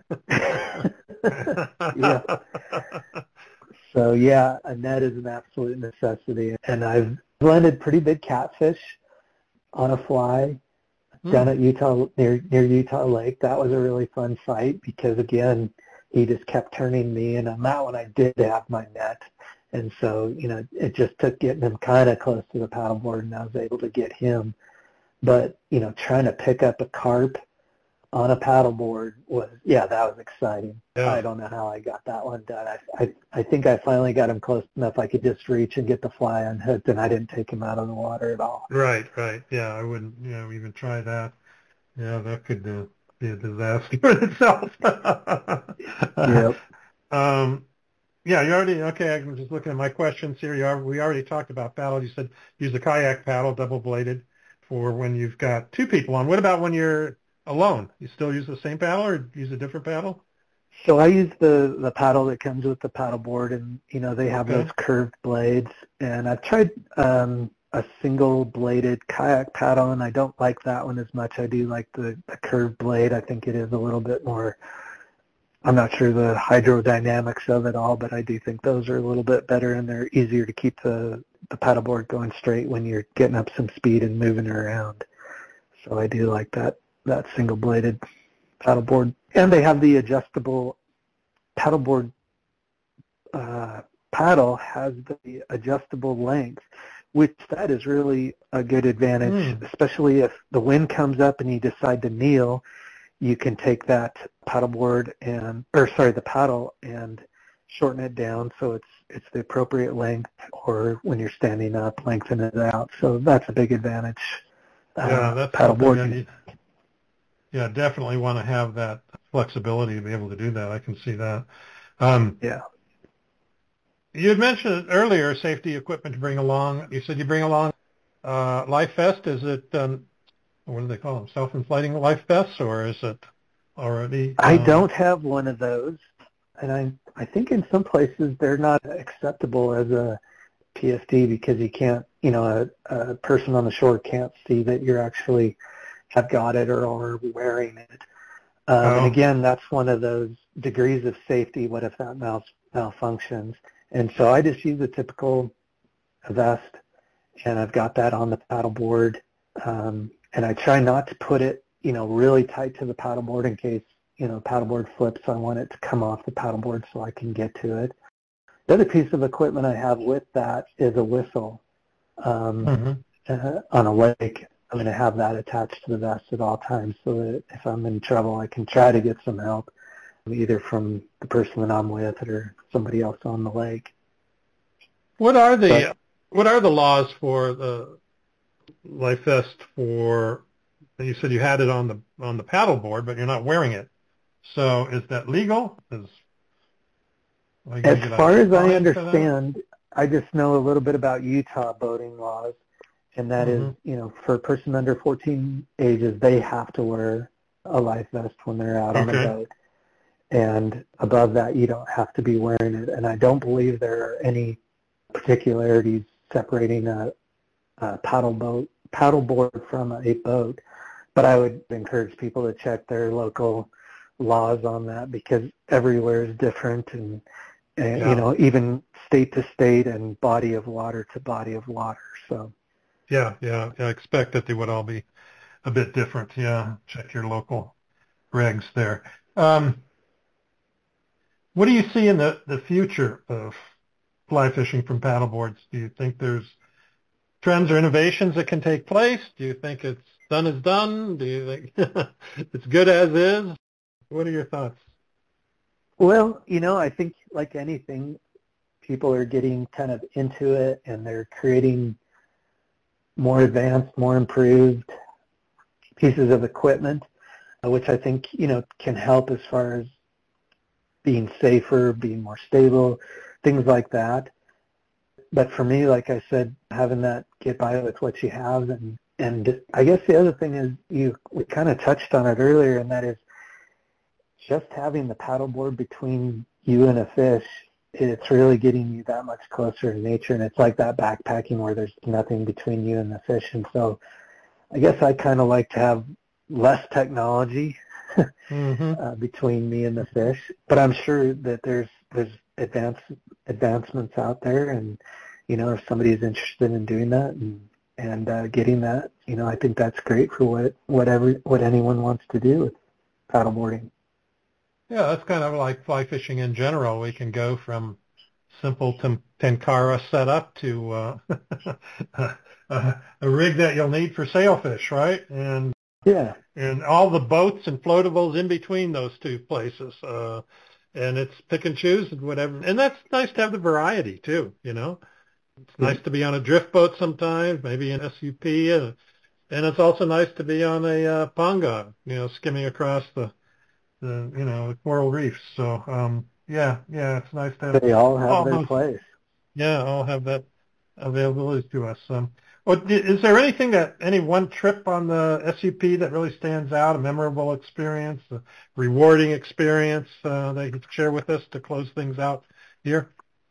Yeah. So yeah, a net is an absolute necessity. And I've landed pretty big catfish on a fly down at near Utah Lake. That was a really fun fight because again, he just kept turning me, and on that one I did have my net. And so, it just took getting him kind of close to the paddleboard, and I was able to get him. But, trying to pick up a carp on a paddleboard that was exciting. Yeah. I don't know how I got that one done. I think I finally got him close enough I could just reach and get the fly unhooked, and I didn't take him out of the water at all. Right. Yeah, I wouldn't, even try that. Yeah, that could be a disaster in itself. Yep. Yeah, I'm just looking at my questions here. We already talked about paddle. You said use a kayak paddle, double-bladed, for when you've got two people on. What about when you're alone? You still use the same paddle or use a different paddle? So I use the paddle that comes with the paddleboard, and, they have those curved blades. And I've tried a single-bladed kayak paddle, and I don't like that one as much. I do like the curved blade. I think it is a little bit more, I'm not sure the hydrodynamics of it all, but I do think those are a little bit better, and they're easier to keep the paddleboard going straight when you're getting up some speed and moving around. So I do like that single-bladed paddleboard. And they have the adjustable paddleboard. Paddle has the adjustable length, which that is really a good advantage, especially if the wind comes up and you decide to kneel. You can take that the paddle and shorten it down so it's the appropriate length, or when you're standing up, lengthen it out. So that's a big advantage. That's paddleboard. Yeah, definitely want to have that flexibility to be able to do that. I can see that. Yeah. You had mentioned earlier safety equipment to bring along. You said you bring along life vest. Is it what do they call them? Self-inflating life vests, or is it already? I don't have one of those, and I think in some places they're not acceptable as a PFD because you can't, a person on the shore can't see that you're actually have got it or are wearing it. And again, that's one of those degrees of safety. What if that malfunctions? And so I just use a typical vest, and I've got that on the paddleboard. And I try not to put it, really tight to the paddleboard in case, paddleboard flips. I want it to come off the paddleboard so I can get to it. The other piece of equipment I have with that is a whistle. On a lake, I'm going to have that attached to the vest at all times so that if I'm in trouble, I can try to get some help, either from the person that I'm with or somebody else on the lake. What are the laws for the life vest for? You said you had it on the paddleboard, but you're not wearing it. So is that legal? As far as I understand, I just know a little bit about Utah boating laws, and that is, for a person under 14 ages, they have to wear a life vest when they're out on the boat. And above that, you don't have to be wearing it. And I don't believe there are any particularities separating a paddleboard from a boat. But I would encourage people to check their local laws on that because everywhere is different, and even state to state and body of water to body of water. So. Yeah. I expect that they would all be a bit different. Yeah, check your local regs there. What do you see in the future of fly fishing from paddleboards? Do you think there's trends or innovations that can take place? Do you think it's done is done? Do you think it's good as is? What are your thoughts? Well, I think like anything, people are getting kind of into it and they're creating more advanced, more improved pieces of equipment, which I think, can help as far as being safer, being more stable, things like that. But for me, like I said, having that get by with what you have, and I guess the other thing is we kind of touched on it earlier, and that is just having the paddleboard between you and a fish. It's really getting you that much closer to nature, and it's like that backpacking where there's nothing between you and the fish. And so I guess I kind of like to have less technology between me and the fish, but I'm sure that there's advancements out there, and if somebody is interested in doing that and getting that, I think that's great for what anyone wants to do with paddleboarding. Yeah, that's kind of like fly fishing in general. We can go from simple Tenkara setup to a rig that you'll need for sailfish, right? And Yeah. And all the boats and floatables in between those two places. And it's pick and choose and whatever. And that's nice to have the variety too, It's nice to be on a drift boat sometimes, maybe an SUP. And it's also nice to be on a ponga, skimming across the coral reefs. So, yeah, it's nice to have They all have all their those, place. yeah, all have that availability to us. Is there any one trip on the SUP that really stands out, a memorable experience, a rewarding experience that you could share with us to close things out here?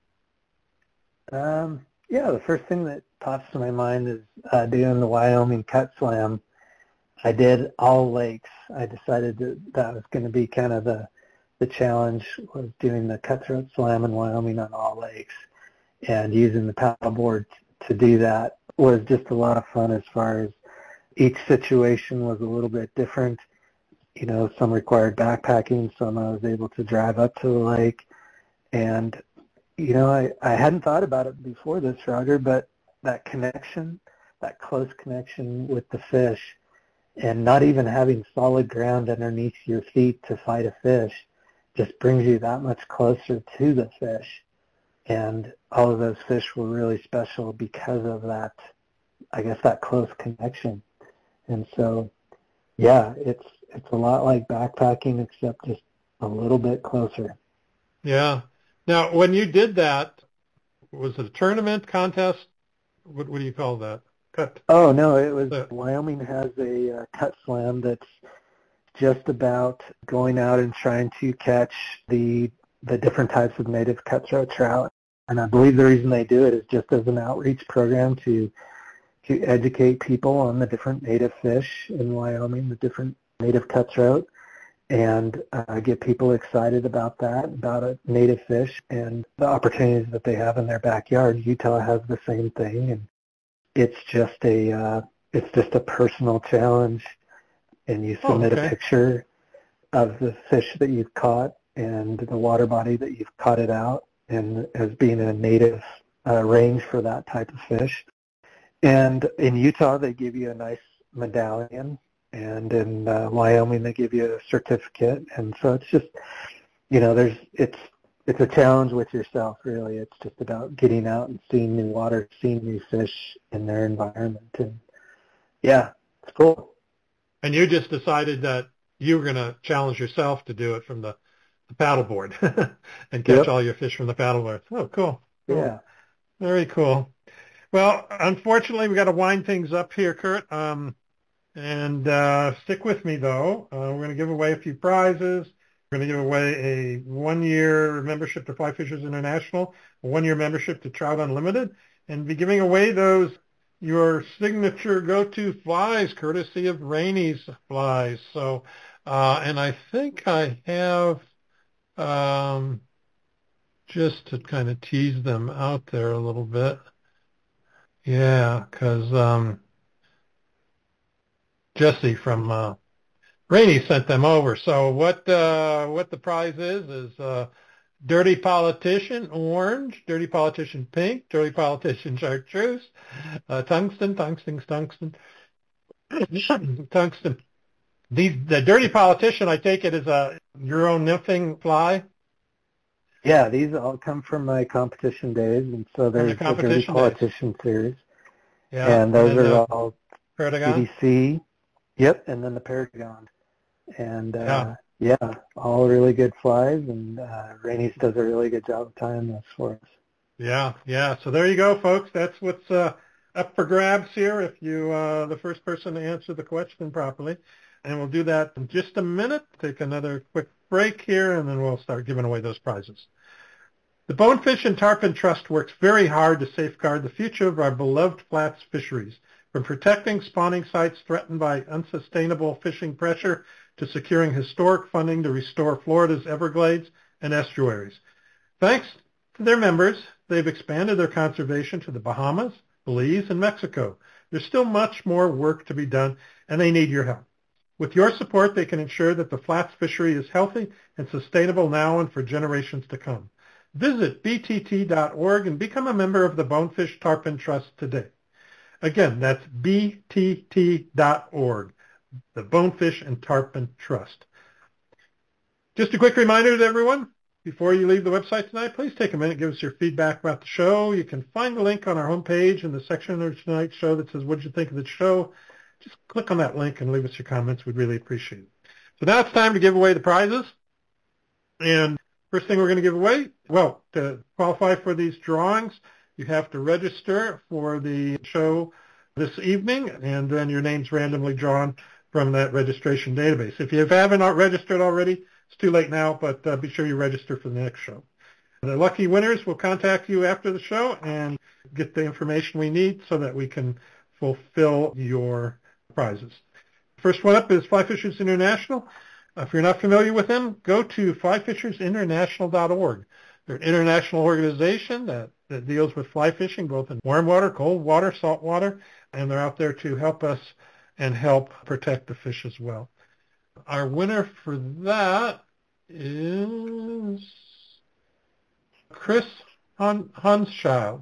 Yeah, the first thing that pops to my mind is doing the Wyoming Cut Slam. I did all lakes. I decided that was going to be kind of the challenge, was doing the Cutthroat Slam in Wyoming on all lakes, and using the paddleboard to do that was just a lot of fun. As far as each situation was a little bit different. Some required backpacking, some I was able to drive up to the lake. And, I hadn't thought about it before this, Roger, but that connection, that close connection with the fish, and not even having solid ground underneath your feet to fight a fish just brings you that much closer to the fish. And all of those fish were really special because of that, I guess, that close connection. And so, yeah, it's a lot like backpacking, except just a little bit closer. Yeah. Now, when you did that, was it a tournament, contest? What do you call that? Cut. Oh, no, it was Wyoming has a cut slam that's just about going out and trying to catch the different types of native cutthroat trout. And I believe the reason they do it is just as an outreach program to educate people on the different native fish in Wyoming, the different native cutthroat, and get people excited about that, about a native fish and the opportunities that they have in their backyard. Utah has the same thing, and it's just a personal challenge. And you submit a picture of the fish that you've caught and the water body that you've caught it out, and as being a native range for that type of fish. And in Utah, they give you a nice medallion, and in Wyoming, they give you a certificate. And so it's just, it's a challenge with yourself, really. It's just about getting out and seeing new water, seeing new fish in their environment. And, yeah, it's cool. And you just decided that you were going to challenge yourself to do it from the paddleboard and catch all your fish from the paddleboard. Oh, cool. Yeah. Very cool. Well, unfortunately, we got to wind things up here, Kurt. And stick with me, though. We're going to give away a few prizes. We're going to give away a 1-year membership to Fly Fishers International, a 1-year membership to Trout Unlimited, and be giving away your signature go-to flies, courtesy of Rainey's Flies. So, and I think I have, just to kind of tease them out there a little bit. Yeah, because Jesse from Rainey sent them over. So what the prize is Dirty Politician Orange, Dirty Politician Pink, Dirty Politician Chartreuse, Tungsten. Tungsten. The Dirty Politician, I take it, is your own nymphing fly? Yeah, these all come from my competition days, and so From the there's the Dirty competition days. Politician series, Yeah. and those And then are the all Paragon. PDC. Yep, and then the Paragon, and Yeah. yeah, all really good flies, and Rainey's does a really good job of tying this for us. Yeah. Yeah. So there you go, folks. That's what's up for grabs here if you the first person to answer the question properly. And we'll do that in just a minute. Take another quick break here, and then we'll start giving away those prizes. The Bonefish and Tarpon Trust works very hard to safeguard the future of our beloved flats fisheries, from protecting spawning sites threatened by unsustainable fishing pressure to securing historic funding to restore Florida's Everglades and estuaries. Thanks to their members, they've expanded their conservation to the Bahamas, Belize, and Mexico. There's still much more work to be done, and they need your help. With your support, they can ensure that the flats fishery is healthy and sustainable now and for generations to come. Visit btt.org and become a member of the Bonefish Tarpon Trust today. Again, that's btt.org, the Bonefish and Tarpon Trust. Just a quick reminder to everyone, before you leave the website tonight, please take a minute, give us your feedback about the show. You can find the link on our homepage in the section of tonight's show that says, what did you think of the show? Just click on that link and leave us your comments. We'd really appreciate it. So now it's time to give away the prizes. And first thing we're going to give away, well, to qualify for these drawings, you have to register for the show this evening, and then your name's randomly drawn from that registration database. If you haven't registered already, it's too late now, but be sure you register for the next show. The lucky winners will contact you after the show and get the information we need so that we can fulfill your prizes. First one up is Fly Fishers International. If you're not familiar with them, go to flyfishersinternational.org. They're an international organization that deals with fly fishing, both in warm water, cold water, salt water, and they're out there to help us and help protect the fish as well. Our winner for that is Chris Hunschild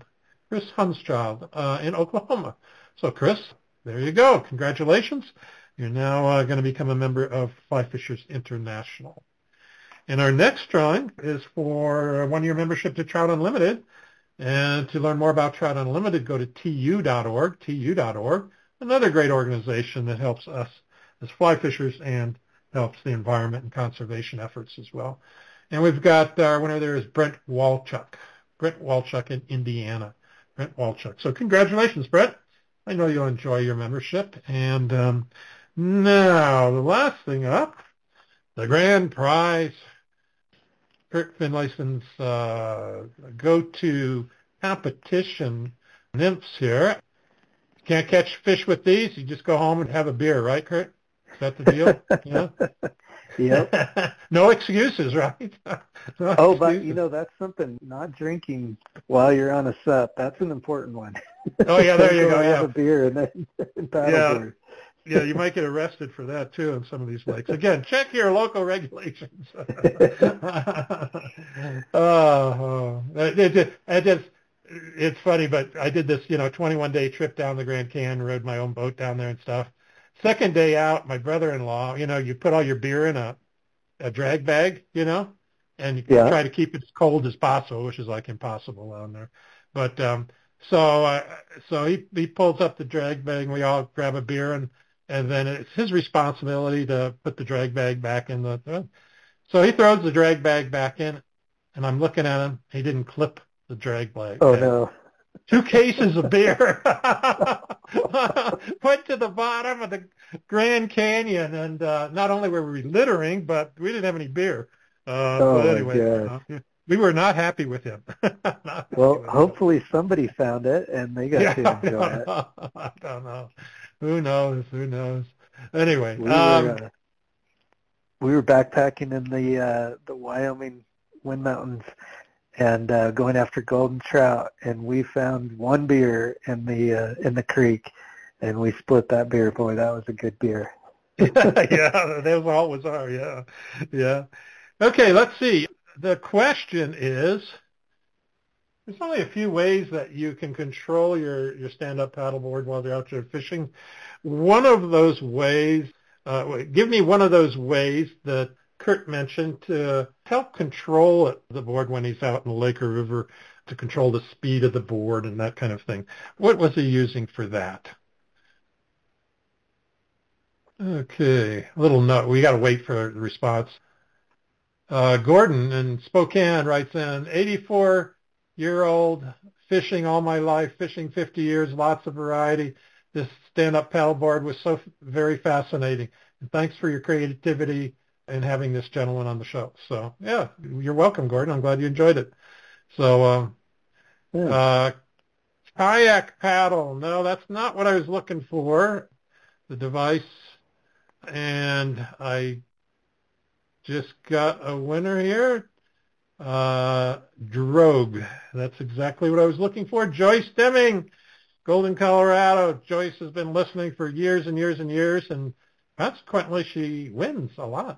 in Oklahoma. So, Chris, there you go. Congratulations. You're now going to become a member of Fly Fishers International. And our next drawing is for a one-year membership to Trout Unlimited. And to learn more about Trout Unlimited, go to tu.org, another great organization that helps us as fly fishers and helps the environment and conservation efforts as well. And we've got our winner there is Brent Walchuk in Indiana. Brent Walchuk. So congratulations, Brent. I know you'll enjoy your membership. And now the last thing up, the grand prize. Kurt Finlayson's go-to competition nymphs here. Can't catch fish with these. You just go home and have a beer, right, Kurt? Is that the deal? Yeah. Yep. No excuses, right? No excuses. But that's something. Not drinking while you're on a sup. That's an important one. Oh yeah, there you go. Have Yeah. a beer and then paddleboard. Yeah, you might get arrested for that too in some of these lakes. Again, check your local regulations. It's funny, but I did this, 21-day trip down the Grand Canyon, rode my own boat down there and stuff. Second day out, my brother-in-law, you put all your beer in a drag bag, and you try to keep it as cold as possible, which is like impossible down there. But so he pulls up the drag bag, and we all grab a beer, and then it's his responsibility to put the drag bag back in the. So he throws the drag bag back in, and I'm looking at him. He didn't clip the drag bag. Oh no! 2 cases of beer put to the bottom of the Grand Canyon, and not only were we littering, but we didn't have any beer. But anyway, we were not happy with him. Hopefully somebody found it and they got to enjoy it. I don't know. Who knows? Anyway, we were backpacking in the Wyoming Wind Mountains and going after golden trout, and we found one beer in the creek, and we split that beer. Boy, that was a good beer. Yeah, those always are. Yeah. Okay, let's see. The question is, there's only a few ways that you can control your stand-up paddleboard while you're out there fishing. One of those ways, give me one of those ways that Kurt mentioned, to help control the board when he's out in the lake or river, to control the speed of the board and that kind of thing. What was he using for that? Okay, a little note. We got to wait for the response. Gordon in Spokane writes in, 84-year-old, fishing all my life, fishing 50 years, lots of variety. This stand-up paddleboard was so very fascinating. And thanks for your creativity and having this gentleman on the show. So, yeah, you're welcome, Gordon. I'm glad you enjoyed it. So, kayak paddle. No, that's not what I was looking for, the device. And I just got a winner here. Drogue. That's exactly what I was looking for. Joyce Deming, Golden, Colorado. Joyce has been listening for years and years and years, and consequently she wins a lot.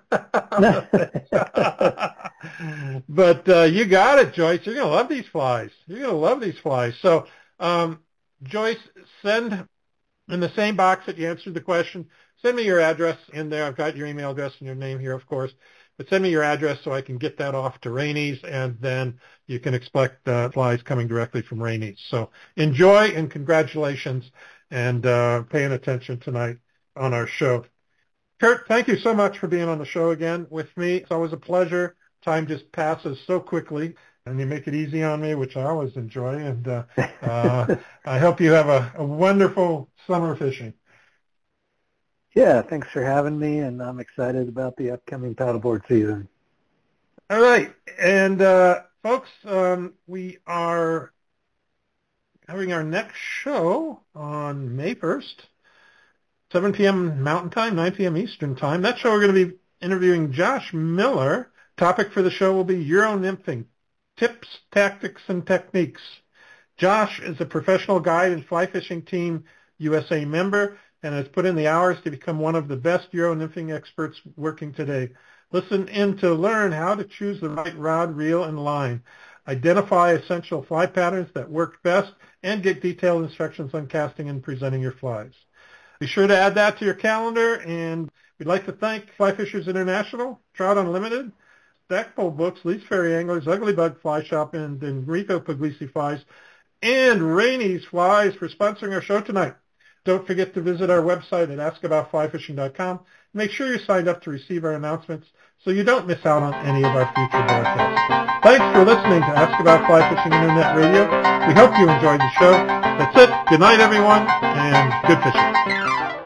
But you got it, Joyce. You're going to love these flies. You're going to love these flies. So, Joyce, send in the same box that you answered the question, send me your address in there. I've got your email address and your name here, of course. But send me your address so I can get that off to Rainey's, and then you can expect flies coming directly from Rainey's. So enjoy and congratulations, and paying attention tonight on our show. Kurt, thank you so much for being on the show again with me. It's always a pleasure. Time just passes so quickly, and you make it easy on me, which I always enjoy. And I hope you have a wonderful summer fishing. Yeah, thanks for having me, and I'm excited about the upcoming paddleboard season. All right. And, folks, we are having our next show on May 1st, 7 p.m. Mountain Time, 9 p.m. Eastern Time. That show we're going to be interviewing Josh Miller. Topic for the show will be Euro nymphing, tips, tactics, and techniques. Josh is a professional guide and fly fishing team USA member, and has put in the hours to become one of the best Euro nymphing experts working today. Listen in to learn how to choose the right rod, reel, and line, identify essential fly patterns that work best, and get detailed instructions on casting and presenting your flies. Be sure to add that to your calendar, and we'd like to thank Fly Fishers International, Trout Unlimited, Stackpole Books, Lee's Ferry Anglers, Ugly Bug Fly Shop, and Enrico Puglisi Flies, and Rainey's Flies for sponsoring our show tonight. Don't forget to visit our website at askaboutflyfishing.com. Make sure you're signed up to receive our announcements so you don't miss out on any of our future broadcasts. Thanks for listening to Ask About Fly Fishing Internet Radio. We hope you enjoyed the show. That's it. Good night, everyone, and good fishing.